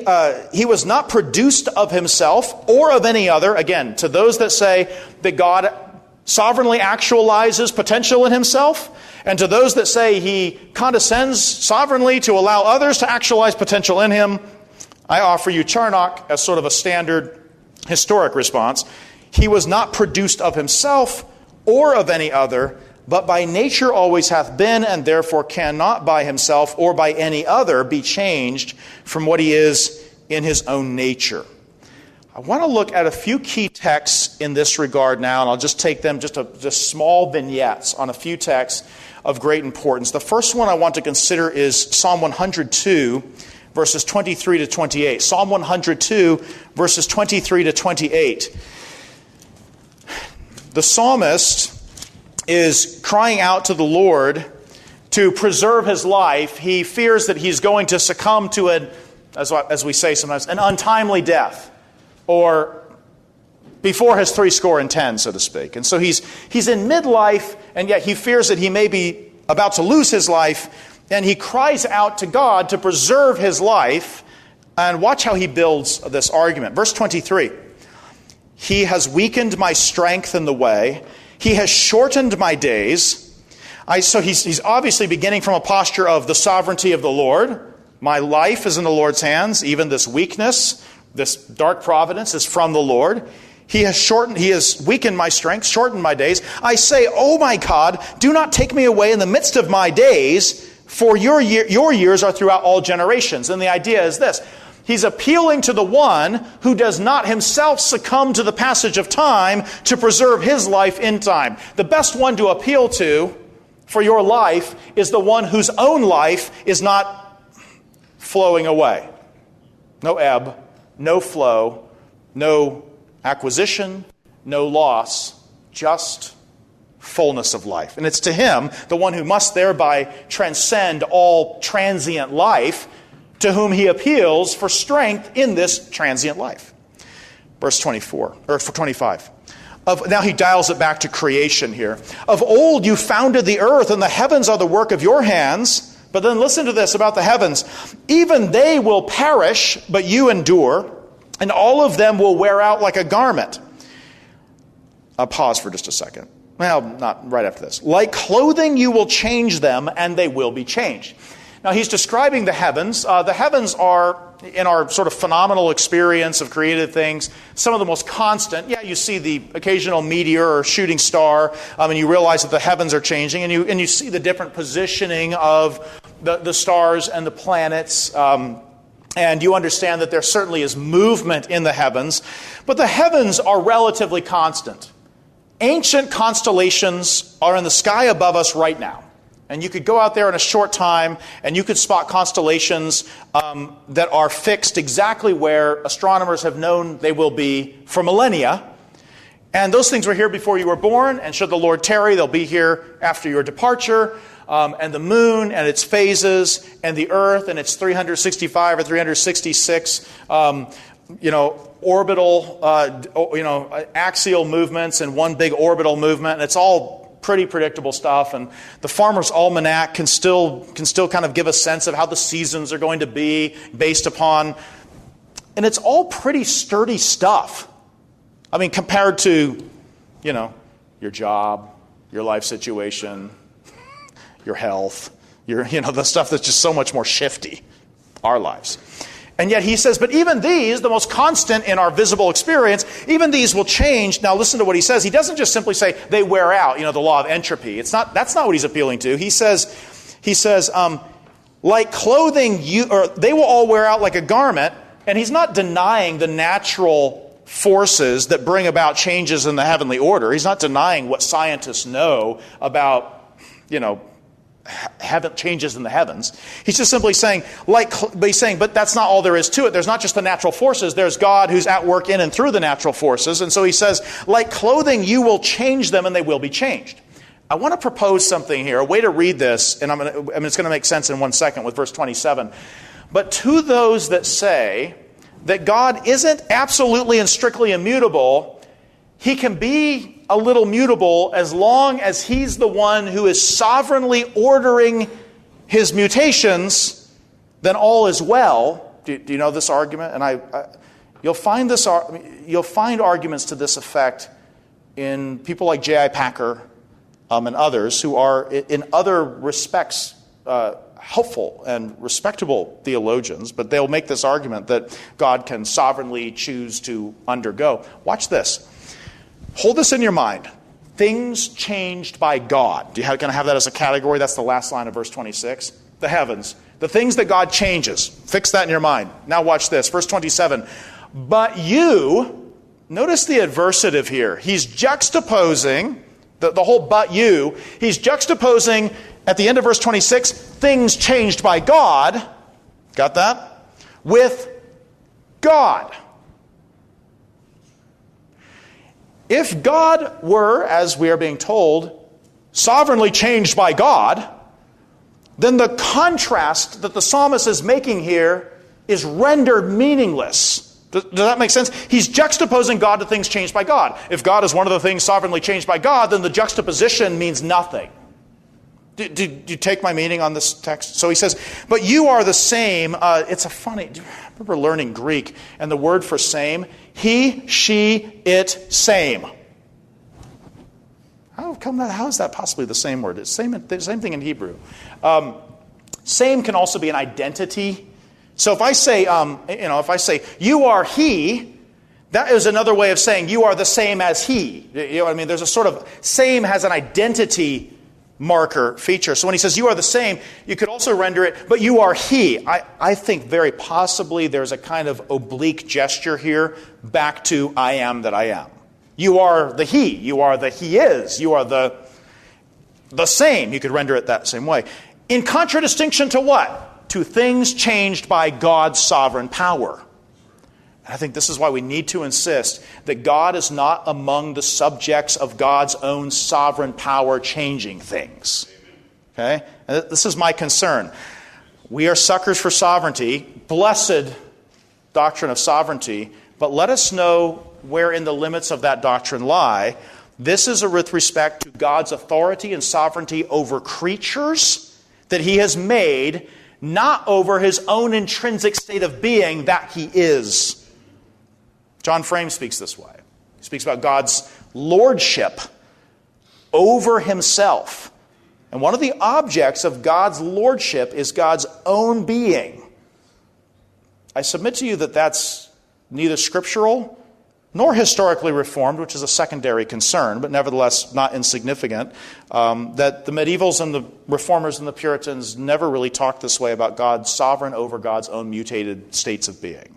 Speaker 2: produced of himself or of any other. Again, to those that say that God sovereignly actualizes potential in himself, and to those that say he condescends sovereignly to allow others to actualize potential in him, I offer you Charnock as sort of a standard historic response. He was not produced of himself or of any other, but by nature always hath been, and therefore cannot by himself or by any other be changed from what he is in his own nature. I want to look at a few key texts in this regard now, and I'll just take them just small vignettes on a few texts of great importance. The first one I want to consider is Psalm 102, verses 23 to 28. Psalm 102, verses 23 to 28. The psalmist is crying out to the Lord to preserve his life. He fears that he's going to succumb to as we say sometimes, an untimely death, or before his 70, so to speak. And so he's in midlife, and yet he fears that he may be about to lose his life, and he cries out to God to preserve his life. And watch how he builds this argument. Verse 23, he has weakened my strength in the way. He has shortened my days. So he's obviously beginning from a posture of the sovereignty of the Lord. My life is in the Lord's hands. Even this weakness, this dark providence is from the Lord. He has weakened my strength, shortened my days. I say, "Oh my God, do not take me away in the midst of my days, for your years are throughout all generations." And the idea is this. He's appealing to the one who does not himself succumb to the passage of time to preserve his life in time. The best one to appeal to for your life is the one whose own life is not flowing away. No ebb, no flow, no acquisition, no loss, just fullness of life. And it's to him, the one who must thereby transcend all transient life, to whom he appeals for strength in this transient life. Verse 25. Now he dials it back to creation here. Of old you founded the earth, and the heavens are the work of your hands. But then listen to this about the heavens. Even they will perish, but you endure, and all of them will wear out like a garment. I'll pause for just a second. Well, not right after this. Like clothing you will change them, and they will be changed. Now, he's describing the heavens. The heavens are, in our sort of phenomenal experience of created things, some of the most constant. Yeah, you see the occasional meteor or shooting star, and you realize that the heavens are changing, and you see the different positioning of the stars and the planets, and you understand that there certainly is movement in the heavens. But the heavens are relatively constant. Ancient constellations are in the sky above us right now. And you could go out there in a short time and you could spot constellations that are fixed exactly where astronomers have known they will be for millennia. And those things were here before you were born, and should the Lord tarry, they'll be here after your departure. And the moon and its phases, and the earth and its 365 or 366 orbital, axial movements and one big orbital movement. And it's all pretty predictable stuff, and the Farmer's Almanac can still kind of give a sense of how the seasons are going to be based upon, and it's all pretty sturdy stuff. I mean, compared to, your job, your life situation, your health, the stuff that's just so much more shifty, our lives. And yet he says, but even these, the most constant in our visible experience, even these will change. Now listen to what he says. He doesn't just simply say they wear out, the law of entropy. That's not what he's appealing to. He says, like clothing, they will all wear out like a garment. And he's not denying the natural forces that bring about changes in the heavenly order. He's not denying what scientists know about, changes in the heavens. He's just simply saying, but that's not all there is to it. There's not just the natural forces. There's God who's at work in and through the natural forces. And so he says, like clothing, you will change them and they will be changed. I want to propose something here, a way to read this, and it's going to make sense in 1 second with verse 27. But to those that say that God isn't absolutely and strictly immutable, he can be a little mutable as long as he's the one who is sovereignly ordering his mutations, then all is well. Do you know this argument? And you'll find arguments to this effect in people like J.I. Packer and others who are, in other respects, helpful and respectable theologians, but they'll make this argument that God can sovereignly choose to undergo. Watch this. Hold this in your mind. Things changed by God. Do you going to have that as a category? That's the last line of verse 26. The heavens. The things that God changes. Fix that in your mind. Now watch this. Verse 27. But you, notice the adversative here. He's juxtaposing, the whole but you, he's juxtaposing at the end of verse 26, things changed by God. Got that? With God. If God were, as we are being told, sovereignly changed by God, then the contrast that the psalmist is making here is rendered meaningless. Does that make sense? He's juxtaposing God to things changed by God. If God is one of the things sovereignly changed by God, then the juxtaposition means nothing. Do you take my meaning on this text? So he says, but you are the same. It's a funny, I remember learning Greek, and the word for same, he, she, it, same. How is that possibly the same word? It's the same thing in Hebrew. Same can also be an identity. So if I say, you are he, that is another way of saying you are the same as he. You know what I mean? There's a sort of, same has an identity marker feature. So when he says you are the same, you could also render it, but you are he. I think very possibly there's a kind of oblique gesture here back to I am that I am. You are the he. You are the he is. You are the same. You could render it that same way. In contradistinction to what? To things changed by God's sovereign power. I think this is why we need to insist that God is not among the subjects of God's own sovereign power changing things. Okay? And this is my concern. We are suckers for sovereignty, blessed doctrine of sovereignty, but let us know wherein the limits of that doctrine lie. This is with respect to God's authority and sovereignty over creatures that he has made, not over his own intrinsic state of being that he is. John Frame speaks this way. He speaks about God's lordship over himself. And one of the objects of God's lordship is God's own being. I submit to you that that's neither scriptural nor historically reformed, which is a secondary concern, but nevertheless not insignificant, that the medievals and the reformers and the Puritans never really talked this way about God sovereign over God's own mutated states of being.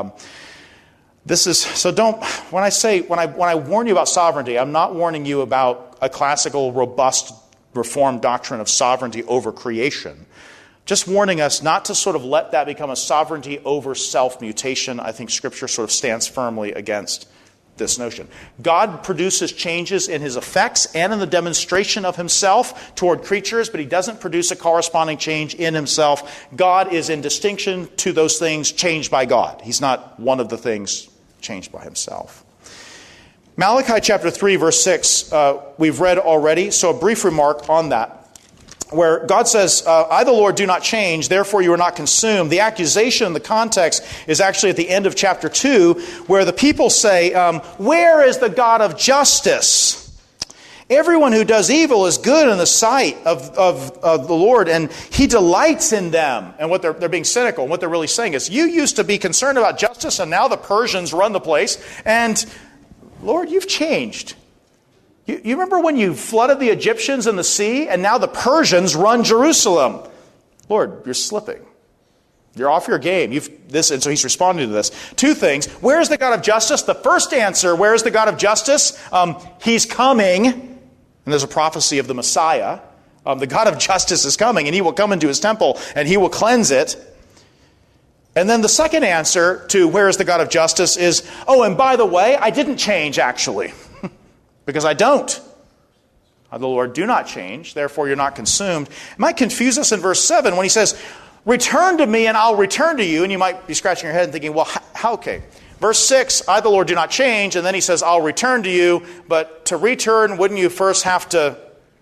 Speaker 2: When I warn you about sovereignty, I'm not warning you about a classical, robust, reformed doctrine of sovereignty over creation. Just warning us not to sort of let that become a sovereignty over self-mutation. I think Scripture sort of stands firmly against this notion. God produces changes in his effects and in the demonstration of himself toward creatures, but he doesn't produce a corresponding change in himself. God is in distinction to those things changed by God. He's not one of the things changed by himself. Malachi chapter 3, verse 6, we've read already, so a brief remark on that, where God says, I, the Lord, do not change, therefore you are not consumed. The accusation in the context is actually at the end of chapter 2, where the people say, where is the God of justice? Everyone who does evil is good in the sight of the Lord, and he delights in them. And what they're being cynical, and what they're really saying is, you used to be concerned about justice, and now the Persians run the place, and Lord, you've changed. You remember when you flooded the Egyptians in the sea, and now the Persians run Jerusalem? Lord, you're slipping. You're off your game. And so he's responding to this. Two things. Where is the God of justice? The first answer, where is the God of justice? He's coming. And there's a prophecy of the Messiah. The God of justice is coming, and he will come into his temple, and he will cleanse it. And then the second answer to where is the God of justice is, oh, and by the way, I didn't change, actually. Because I don't. I, the Lord, do not change, therefore you're not consumed. It might confuse us in verse 7 when he says, return to me and I'll return to you. And you might be scratching your head and thinking, well, how okay. Verse 6, I, the Lord, do not change. And then he says, I'll return to you. But to return, wouldn't you first have to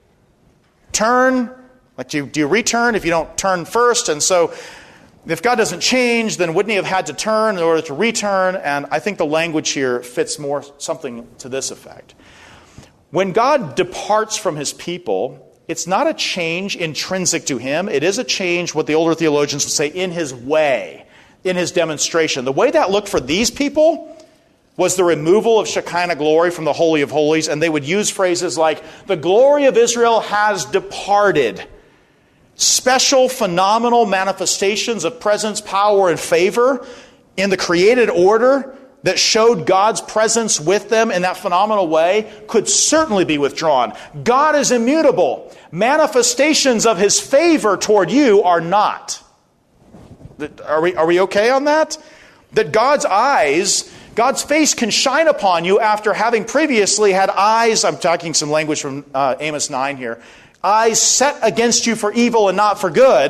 Speaker 2: turn? Like, do you return if you don't turn first? And so if God doesn't change, then wouldn't he have had to turn in order to return? And I think the language here fits more something to this effect. When God departs from his people, it's not a change intrinsic to him. It is a change, what the older theologians would say, in his way, in his demonstration. The way that looked for these people was the removal of Shekinah glory from the Holy of Holies, and they would use phrases like, the glory of Israel has departed. Special, phenomenal manifestations of presence, power, and favor in the created order that showed God's presence with them in that phenomenal way could certainly be withdrawn. God is immutable. Manifestations of His favor toward you are not. Are we okay on that? That God's face can shine upon you after having previously had eyes, I'm talking some language from Amos 9 here, eyes set against you for evil and not for good.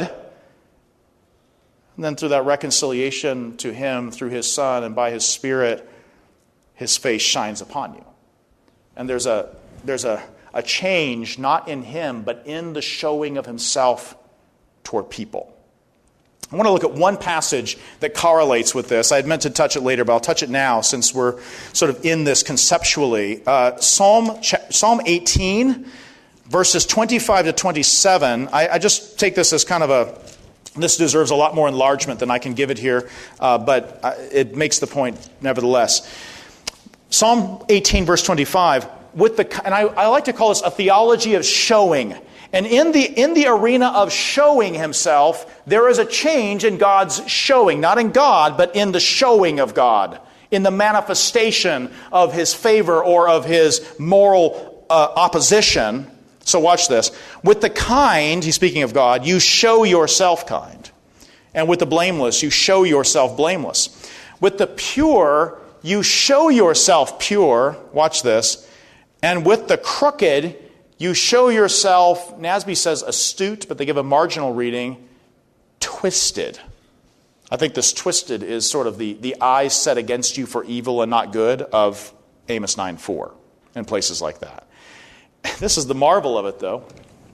Speaker 2: And then through that reconciliation to Him, through His Son and by His Spirit, His face shines upon you. And there's a change, not in Him, but in the showing of Himself toward people. I want to look at one passage that correlates with this. I had meant to touch it later, but I'll touch it now since we're sort of in this conceptually. Psalm 18, verses 25 to 27. I just take this as kind of this deserves a lot more enlargement than I can give it here, but it makes the point nevertheless. Psalm 18, verse 25, and I like to call this a theology of showing. And in the arena of showing Himself, there is a change in God's showing. Not in God, but in the showing of God. In the manifestation of His favor or of His moral opposition. So watch this. With the kind, he's speaking of God, you show yourself kind. And with the blameless, you show yourself blameless. With the pure, you show yourself pure. Watch this. And with the crooked, you show yourself, NASB says astute, but they give a marginal reading, twisted. I think this twisted is sort of the eyes set against you for evil and not good of Amos 9:4 and places like that. This is the marvel of it, though.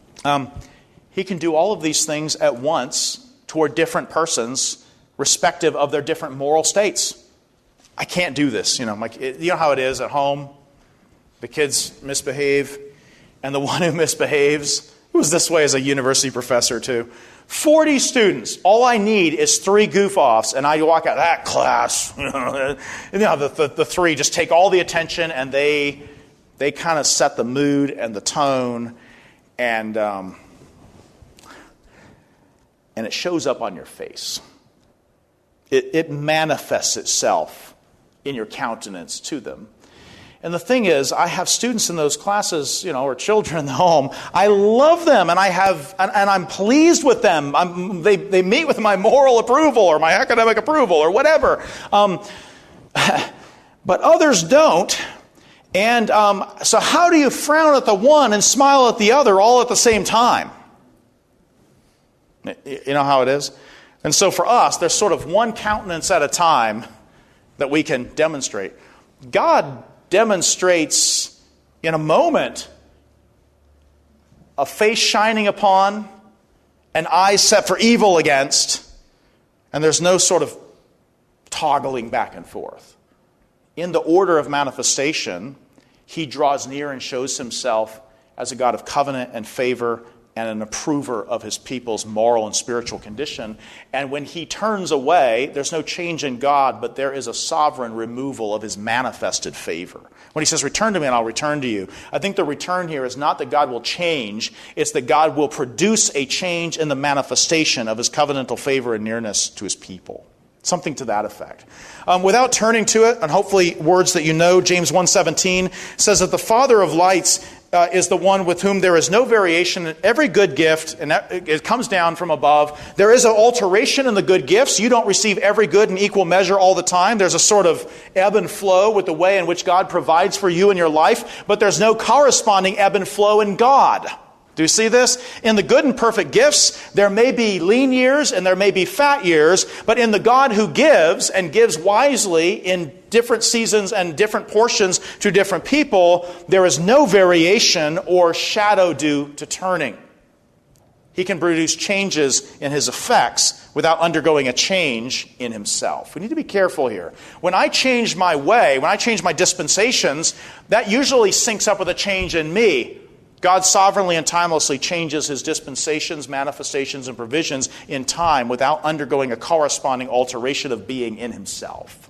Speaker 2: He can do all of these things at once toward different persons, respective of their different moral states. I can't do this. You know how it is at home. The kids misbehave. And the one who misbehaves, it was this way as a university professor too. 40 students. All I need is 3 goof-offs, and I walk out of that class. The 3 just take all the attention, and they kind of set the mood and the tone, and it shows up on your face. It manifests itself in your countenance to them. And the thing is, I have students in those classes, or children in the home. I love them, and I'm pleased with them. They meet with my moral approval or my academic approval or whatever. But others don't. And so how do you frown at the one and smile at the other all at the same time? You know how it is? And so for us, there's sort of one countenance at a time that we can demonstrate. God demonstrates in a moment a face shining upon, an eye set for evil against, and there's no sort of toggling back and forth. In the order of manifestation, He draws near and shows Himself as a God of covenant and favor and an approver of His people's moral and spiritual condition. And when He turns away, there's no change in God, but there is a sovereign removal of His manifested favor. When He says, return to me and I'll return to you, I think the return here is not that God will change, it's that God will produce a change in the manifestation of His covenantal favor and nearness to His people. Something to that effect. Without turning to it, and hopefully words that you know, James 1:17 says that the Father of lights is the one with whom there is no variation in every good gift, and it comes down from above. There is an alteration in the good gifts. You don't receive every good in equal measure all the time. There's a sort of ebb and flow with the way in which God provides for you in your life, but there's no corresponding ebb and flow in God. Do you see this? In the good and perfect gifts, there may be lean years and there may be fat years, but in the God who gives and gives wisely in different seasons and different portions to different people, there is no variation or shadow due to turning. He can produce changes in His effects without undergoing a change in Himself. We need to be careful here. When I change my way, when I change my dispensations, that usually syncs up with a change in me. God sovereignly and timelessly changes His dispensations, manifestations, and provisions in time without undergoing a corresponding alteration of being in Himself.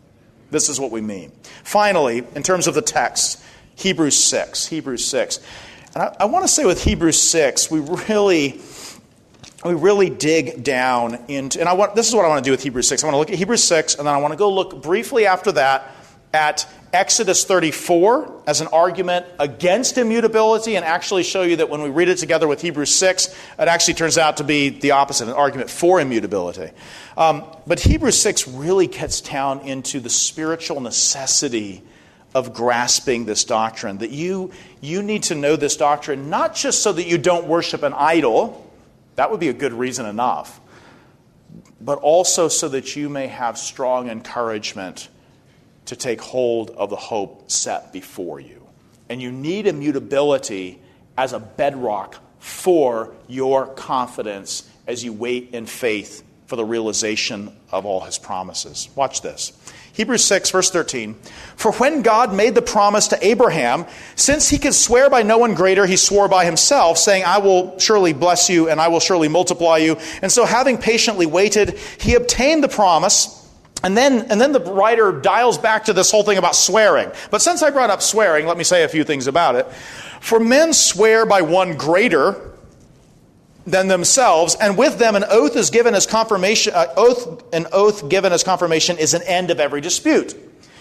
Speaker 2: This is what we mean. Finally, in terms of the text, Hebrews 6. And I want to say with Hebrews 6, we really dig down into, and this is what I want to do with Hebrews 6. I want to look at Hebrews 6, and then I want to go look briefly after that at Exodus 34 as an argument against immutability, and actually show you that when we read it together with Hebrews 6, it actually turns out to be the opposite, an argument for immutability. But Hebrews 6 really gets down into the spiritual necessity of grasping this doctrine, that you need to know this doctrine, not just so that you don't worship an idol. That would be a good reason enough. But also so that you may have strong encouragement to take hold of the hope set before you. And you need immutability as a bedrock for your confidence as you wait in faith for the realization of all his promises. Watch this. Hebrews 6, verse 13. For when God made the promise to Abraham, since he could swear by no one greater, he swore by himself, saying, I will surely bless you, and I will surely multiply you. And so having patiently waited, he obtained the promise. And then the writer dials back to this whole thing about swearing. But since I brought up swearing, let me say a few things about it. For men swear by one greater than themselves, and with them an oath is given as confirmation. An oath given as confirmation is an end of every dispute.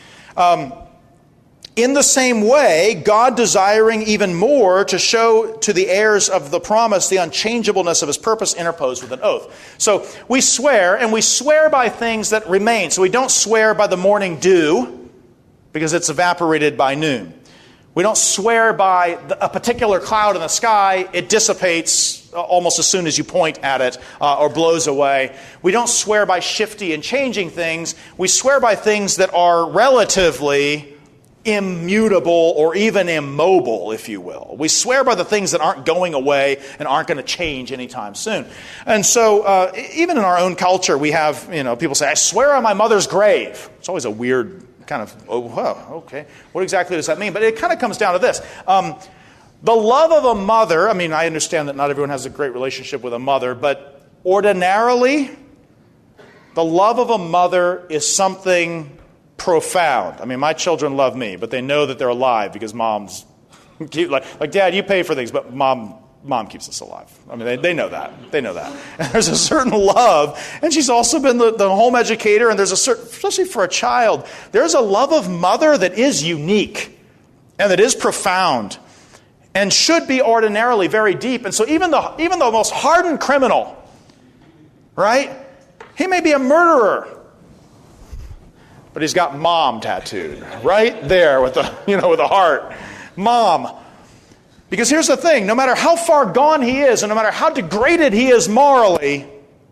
Speaker 2: In the same way, God desiring even more to show to the heirs of the promise the unchangeableness of his purpose, interposed with an oath. So we swear, and we swear by things that remain. So we don't swear by the morning dew because it's evaporated by noon. We don't swear by a particular cloud in the sky. It dissipates almost as soon as you point at it or blows away. We don't swear by shifty and changing things. We swear by things that are relatively immutable or even immobile, if you will. We swear by the things that aren't going away and aren't going to change anytime soon. And so even in our own culture, we have, people say, I swear on my mother's grave. It's always a weird kind of, oh, wow, okay. What exactly does that mean? But it kind of comes down to this. The love of a mother, I understand that not everyone has a great relationship with a mother, but ordinarily, the love of a mother is something profound. My children love me, but they know that they're alive because mom's like Dad, you pay for things, but mom keeps us alive. They know that. They know that. And there's a certain love, and she's also been the home educator, and there's a certain, especially for a child, there's a love of mother that is unique and that is profound and should be ordinarily very deep. And so even the most hardened criminal, right? He may be a murderer, but he's got mom tattooed right there with the heart. Mom. Because here's the thing, no matter how far gone he is, and no matter how degraded he is morally, he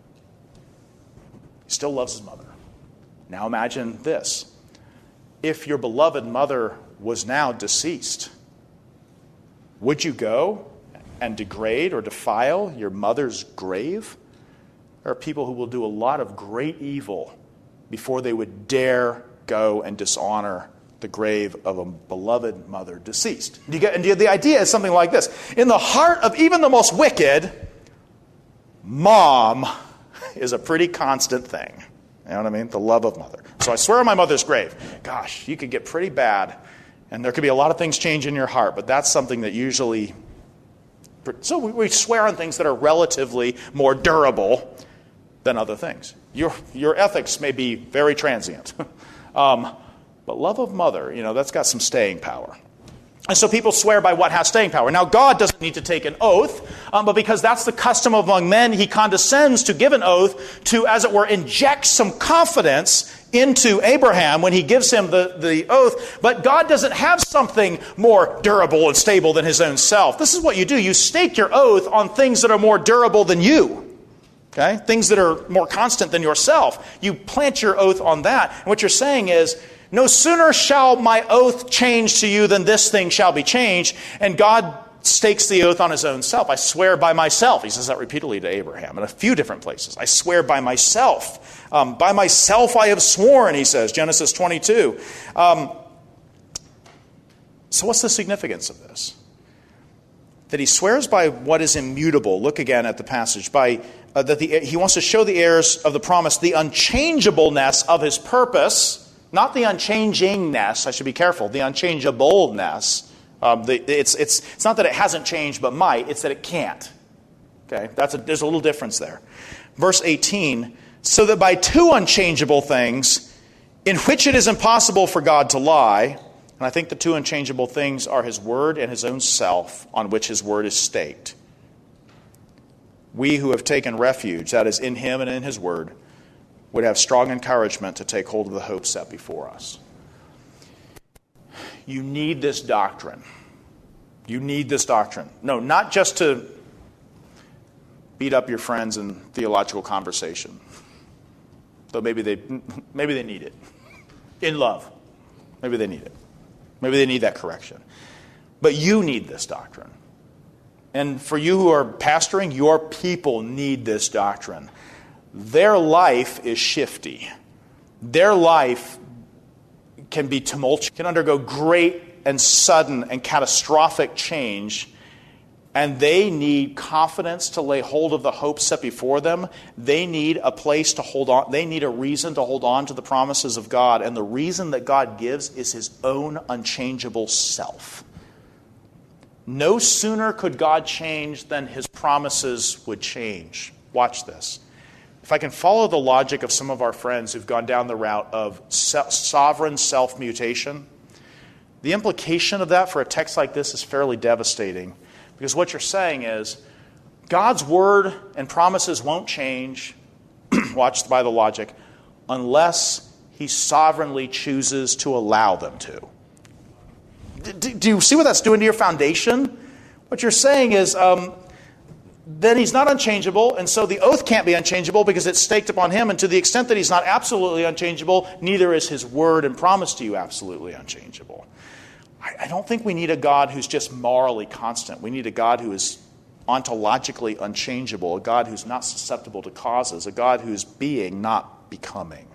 Speaker 2: still loves his mother. Now imagine this. If your beloved mother was now deceased, would you go and degrade or defile your mother's grave? There are people who will do a lot of great evil before they would dare go and dishonor the grave of a beloved mother deceased. The idea is something like this. In the heart of even the most wicked, mom is a pretty constant thing. You know what I mean? The love of mother. So I swear on my mother's grave. Gosh, you could get pretty bad, and there could be a lot of things change in your heart, but that's something that usually... So we swear on things that are relatively more durable than other things. Your ethics may be very transient. But love of mother, that's got some staying power. And so people swear by what has staying power. Now, God doesn't need to take an oath, but because that's the custom among men, he condescends to give an oath to, as it were, inject some confidence into Abraham when he gives him the oath. But God doesn't have something more durable and stable than his own self. This is what you do. You stake your oath on things that are more durable than you. Okay? Things that are more constant than yourself. You plant your oath on that. And what you're saying is, no sooner shall my oath change to you than this thing shall be changed. And God stakes the oath on his own self. I swear by myself. He says that repeatedly to Abraham in a few different places. I swear by myself. By myself I have sworn, he says, Genesis 22. So what's the significance of this? That he swears by what is immutable. Look again at the passage. He wants to show the heirs of the promise the unchangeableness of his purpose. not the unchangingness, I should be careful, the unchangeableness. It's not that it hasn't changed but might, it's that it can't. Okay, there's a little difference there. Verse 18, so that by two unchangeable things, in which it is impossible for God to lie, and I think the two unchangeable things are his word and his own self, on which his word is staked. We who have taken refuge, that is in him and in his word, would have strong encouragement to take hold of the hope set before us. You need this doctrine. You need this doctrine. No, not just to beat up your friends in theological conversation. Though maybe they need it. In love. Maybe they need it. Maybe they need that correction. But you need this doctrine. And for you who are pastoring, your people need this doctrine. Their life is shifty. Their life can be tumultuous, can undergo great and sudden and catastrophic change, and they need confidence to lay hold of the hope set before them. They need a place to hold on. They need a reason to hold on to the promises of God, and the reason that God gives is his own unchangeable self. No sooner could God change than his promises would change. Watch this. If I can follow the logic of some of our friends who've gone down the route of sovereign self-mutation, the implication of that for a text like this is fairly devastating. Because what you're saying is, God's word and promises won't change, watched by the logic, unless he sovereignly chooses to allow them to. Do you see what that's doing to your foundation? What you're saying is, then he's not unchangeable, and so the oath can't be unchangeable because it's staked upon him, and to the extent that he's not absolutely unchangeable, neither is his word and promise to you absolutely unchangeable. I don't think we need a God who's just morally constant. We need a God who is ontologically unchangeable, a God who's not susceptible to causes, a God who's being, not becoming.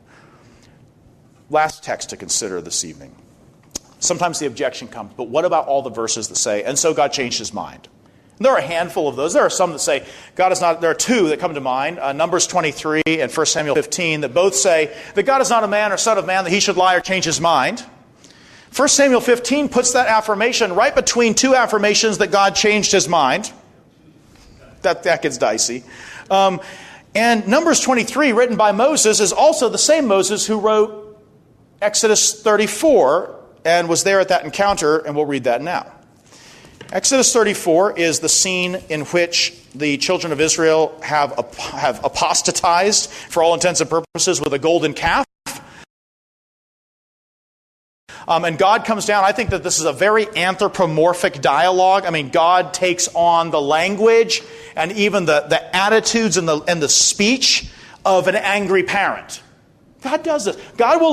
Speaker 2: Last text to consider this evening. Sometimes the objection comes, but what about all the verses that say, and so God changed his mind? And there are a handful of those. There are some that say, God is not, there are two that come to mind, Numbers 23 and 1 Samuel 15, that both say that God is not a man or son of man that he should lie or change his mind. 1 Samuel 15 puts that affirmation right between two affirmations that God changed his mind. That gets dicey. And Numbers 23, written by Moses, is also the same Moses who wrote Exodus 34 and was there at that encounter, and we'll read that now. Exodus 34 is the scene in which the children of Israel have apostatized, for all intents and purposes, with a golden calf. And God comes down. I think that this is a very anthropomorphic dialogue. I mean, God takes on the language and even the attitudes and the speech of an angry parent. God does this.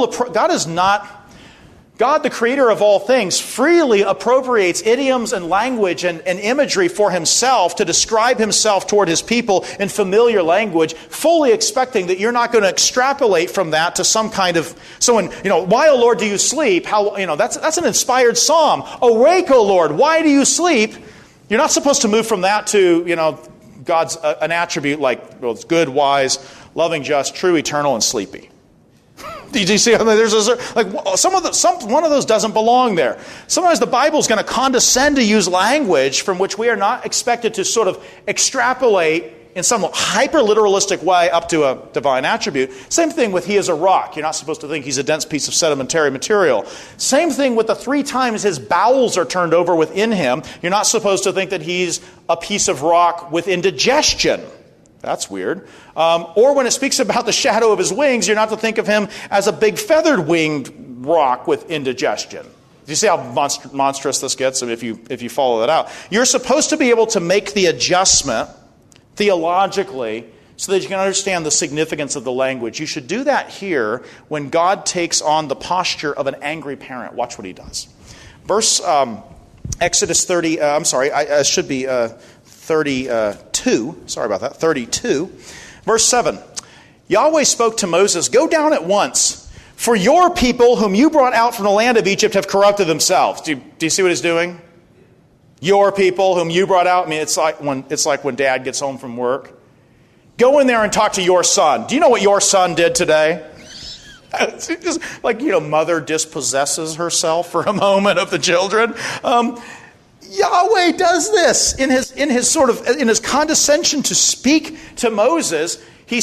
Speaker 2: God, the creator of all things, freely appropriates idioms and language and imagery for himself to describe himself toward his people in familiar language, fully expecting that you're not going to extrapolate from that to some kind of someone, why, O Lord, do you sleep? That's an inspired psalm. Awake, O Lord, why do you sleep? You're not supposed to move from that to, God's an attribute like, it's good, wise, loving, just, true, eternal, and sleepy. Do you see? There's one of those doesn't belong there. Sometimes the Bible is going to condescend to use language from which we are not expected to sort of extrapolate in some hyper-literalistic way up to a divine attribute. Same thing with he is a rock. You're not supposed to think he's a dense piece of sedimentary material. Same thing with the 3 times his bowels are turned over within him. You're not supposed to think that he's a piece of rock with indigestion. That's weird. Or when it speaks about the shadow of his wings, you're not to think of him as a big feathered winged rock with indigestion. Do you see how monstrous this gets if you follow that out? You're supposed to be able to make the adjustment theologically so that you can understand the significance of the language. You should do that here when God takes on the posture of an angry parent. Watch what he does. Verse Exodus 30, it should be 32. Sorry about that. 32. Verse 7. Yahweh spoke to Moses, "Go down at once, for your people whom you brought out from the land of Egypt have corrupted themselves." Do you see what he's doing? Your people whom you brought out. I mean, it's like when dad gets home from work. Go in there and talk to your son. Do you know what your son did today? It's just like, mother dispossesses herself for a moment of the children. Yahweh does this in his condescension to speak to Moses. He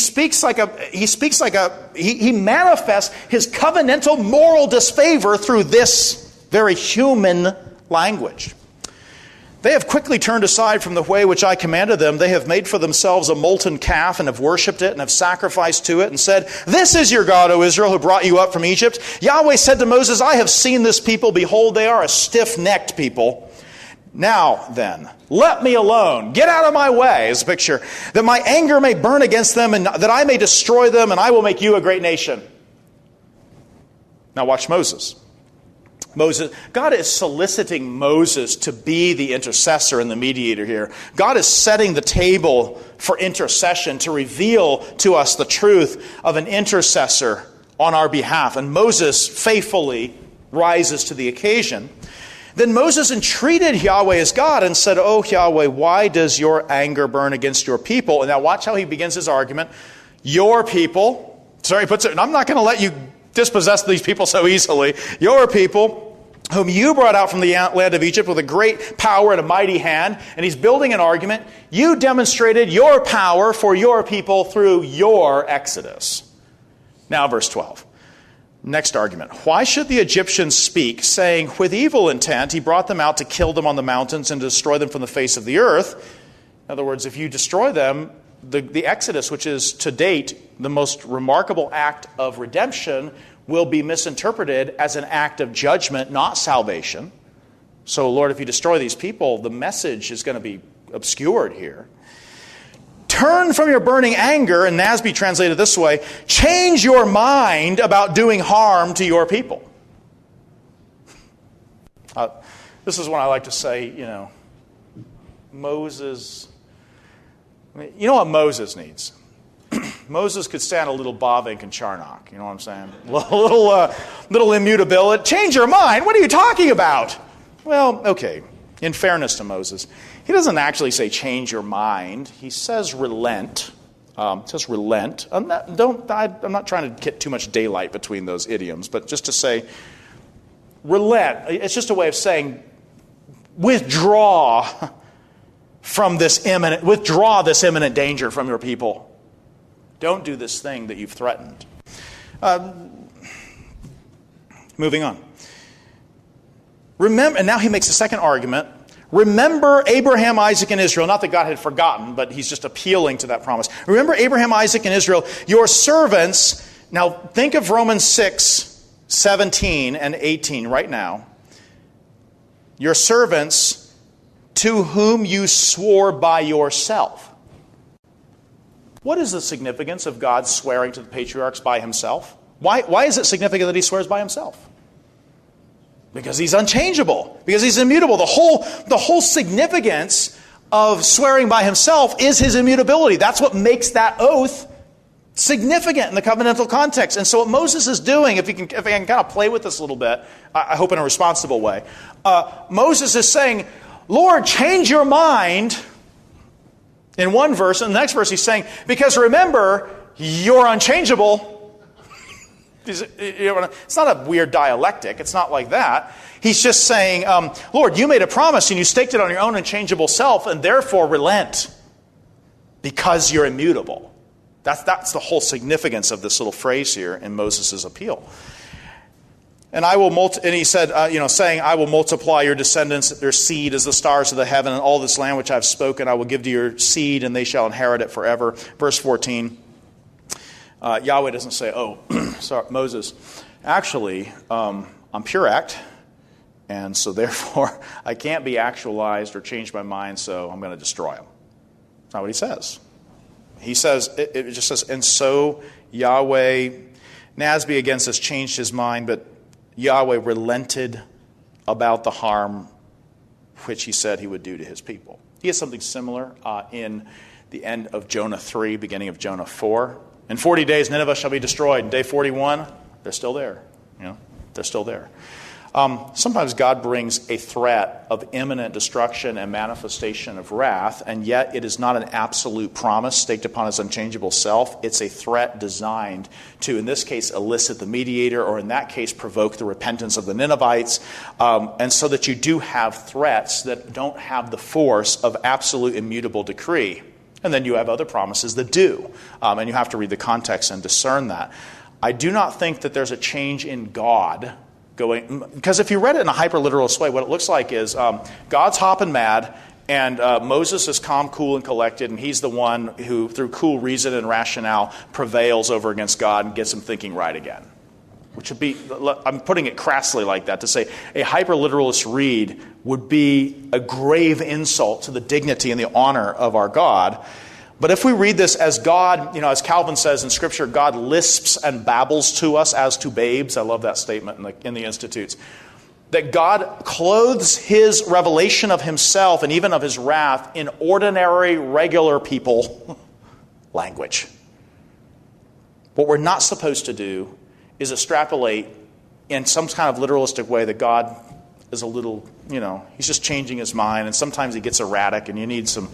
Speaker 2: manifests his covenantal moral disfavor through this very human language. They have quickly turned aside from the way which I commanded them. They have made for themselves a molten calf and have worshipped it and have sacrificed to it and said, "This is your God, O Israel, who brought you up from Egypt." Yahweh said to Moses, "I have seen this people. Behold, they are a stiff-necked people. Now then, let me alone. Get out of my way," is a picture, "that my anger may burn against them and that I may destroy them, and I will make you a great nation." Now watch Moses. God is soliciting Moses to be the intercessor and the mediator here. God is setting the table for intercession to reveal to us the truth of an intercessor on our behalf. And Moses faithfully rises to the occasion. Then Moses entreated Yahweh as God and said, "Oh Yahweh, why does your anger burn against your people?" And now watch how he begins his argument. Your people, he puts it, and I'm not going to let you dispossess these people so easily. Your people, whom you brought out from the land of Egypt with a great power and a mighty hand. And he's building an argument. You demonstrated your power for your people through your exodus. Now verse 12. Next argument. Why should the Egyptians speak, saying, "With evil intent he brought them out to kill them on the mountains and to destroy them from the face of the earth"? In other words, if you destroy them, the Exodus, which is to date the most remarkable act of redemption, will be misinterpreted as an act of judgment, not salvation. So, Lord, if you destroy these people, the message is going to be obscured here. Turn from your burning anger, and NASB translated this way, change your mind about doing harm to your people. This is when I like to say, Moses, you know what Moses needs? Moses could stand a little Bavinck and Charnock, you know what I'm saying? Little immutability. Change your mind? What are you talking about? Well, okay, in fairness to Moses, he doesn't actually say change your mind. He says relent. I'm not trying to get too much daylight between those idioms, but just to say relent. It's just a way of saying withdraw this imminent danger from your people. Don't do this thing that you've threatened. Moving on. Remember, and now he makes a second argument. Remember Abraham, Isaac, and Israel. Not that God had forgotten, but he's just appealing to that promise. Remember Abraham, Isaac, and Israel, your servants. Now think of Romans 6:17 and 18 right now. Your servants to whom you swore by yourself. What is the significance of God swearing to the patriarchs by himself? Why is it significant that he swears by himself? Because he's unchangeable. Because he's immutable. The whole significance of swearing by himself is his immutability. That's what makes that oath significant in the covenantal context. And so what Moses is doing, if I can kind of play with this a little bit, I hope in a responsible way, Moses is saying, Lord, change your mind. In one verse, in the next verse he's saying, because remember, you're unchangeable. It's not a weird dialectic. It's not like that. He's just saying, Lord, you made a promise and you staked it on your own unchangeable self, and therefore relent because you're immutable. That's the whole significance of this little phrase here in Moses' appeal. And he said, saying, I will multiply your descendants, their seed as the stars of the heaven, and all this land which I have spoken I will give to your seed, and they shall inherit it forever. Verse 14, Yahweh doesn't say, sorry, Moses, actually, I'm pure act, and so therefore I can't be actualized or change my mind, so I'm going to destroy him. That's not what he says. He says, it just says, and so Yahweh, NASB again says changed his mind, but Yahweh relented about the harm which he said he would do to his people. He has something similar in the end of Jonah 3, beginning of Jonah 4. In 40 days, Nineveh shall be destroyed. In day 41, they're still there. They're still there. Sometimes God brings a threat of imminent destruction and manifestation of wrath, and yet it is not an absolute promise staked upon his unchangeable self. It's a threat designed to, in this case, elicit the mediator, or in that case, provoke the repentance of the Ninevites, and so that you do have threats that don't have the force of absolute immutable decree. And then you have other promises that do, and you have to read the context and discern that. I do not think that there's a change in God going, because if you read it in a hyper-literalist way, what it looks like is God's hopping mad, and Moses is calm, cool, and collected, and he's the one who, through cool reason and rationale, prevails over against God and gets him thinking right again. Which would be, I'm putting it crassly like that, to say a hyper-literalist read would be a grave insult to the dignity and the honor of our God. But if we read this as God, as Calvin says in Scripture, God lisps and babbles to us as to babes. I love that statement in the Institutes. That God clothes his revelation of himself and even of his wrath in ordinary, regular people language. What we're not supposed to do is extrapolate in some kind of literalistic way that God is a little, he's just changing his mind, and sometimes he gets erratic, and you need some,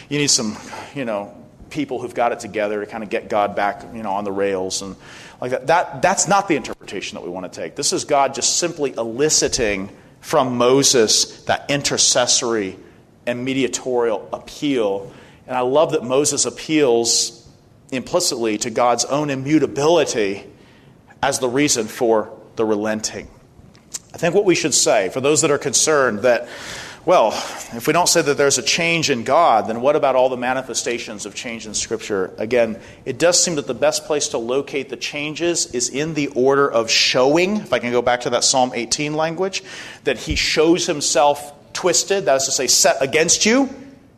Speaker 2: people who've got it together to kind of get God back, on the rails and like that. That's not the interpretation that we want to take. This is God just simply eliciting from Moses that intercessory and mediatorial appeal. And I love that Moses appeals implicitly to God's own immutability as the reason for the relenting. I think what we should say, for those that are concerned that, well, if we don't say that there's a change in God, then what about all the manifestations of change in Scripture? Again, it does seem that the best place to locate the changes is in the order of showing, if I can go back to that Psalm 18 language, that he shows himself twisted, that is to say, set against you,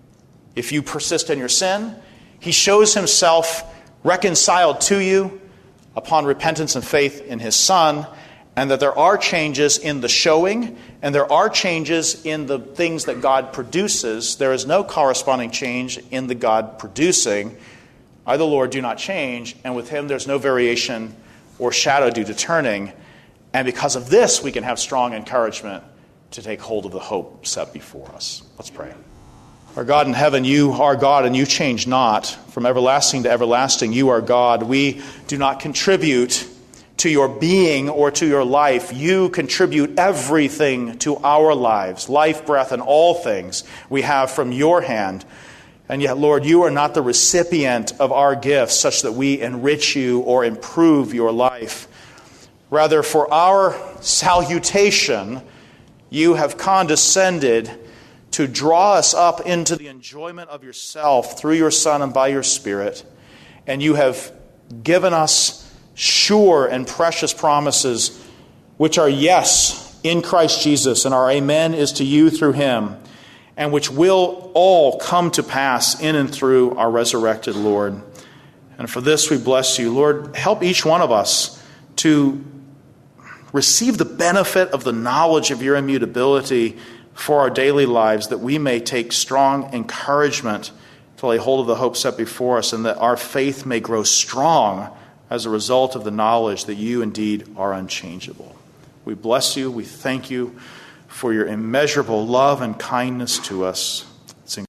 Speaker 2: if you persist in your sin. He shows himself reconciled to you upon repentance and faith in his Son, and that there are changes in the showing, and there are changes in the things that God produces. There is no corresponding change in the God producing. I, the Lord, do not change, and with him there's no variation or shadow due to turning. And because of this, we can have strong encouragement to take hold of the hope set before us. Let's pray. Our God in heaven, you are God, and you change not. From everlasting to everlasting, you are God. We do not contribute to your being or to your life. You contribute everything to our lives, life, breath, and all things we have from your hand. And yet, Lord, you are not the recipient of our gifts such that we enrich you or improve your life. Rather, for our salutation, you have condescended to draw us up into the enjoyment of yourself through your Son and by your Spirit. And you have given us sure and precious promises, which are yes in Christ Jesus, and our amen is to you through him, and which will all come to pass in and through our resurrected Lord. And for this we bless you. Lord, help each one of us to receive the benefit of the knowledge of your immutability for our daily lives, that we may take strong encouragement to lay hold of the hope set before us, and that our faith may grow strong as a result of the knowledge that you indeed are unchangeable. We bless you. We thank you for your immeasurable love and kindness to us.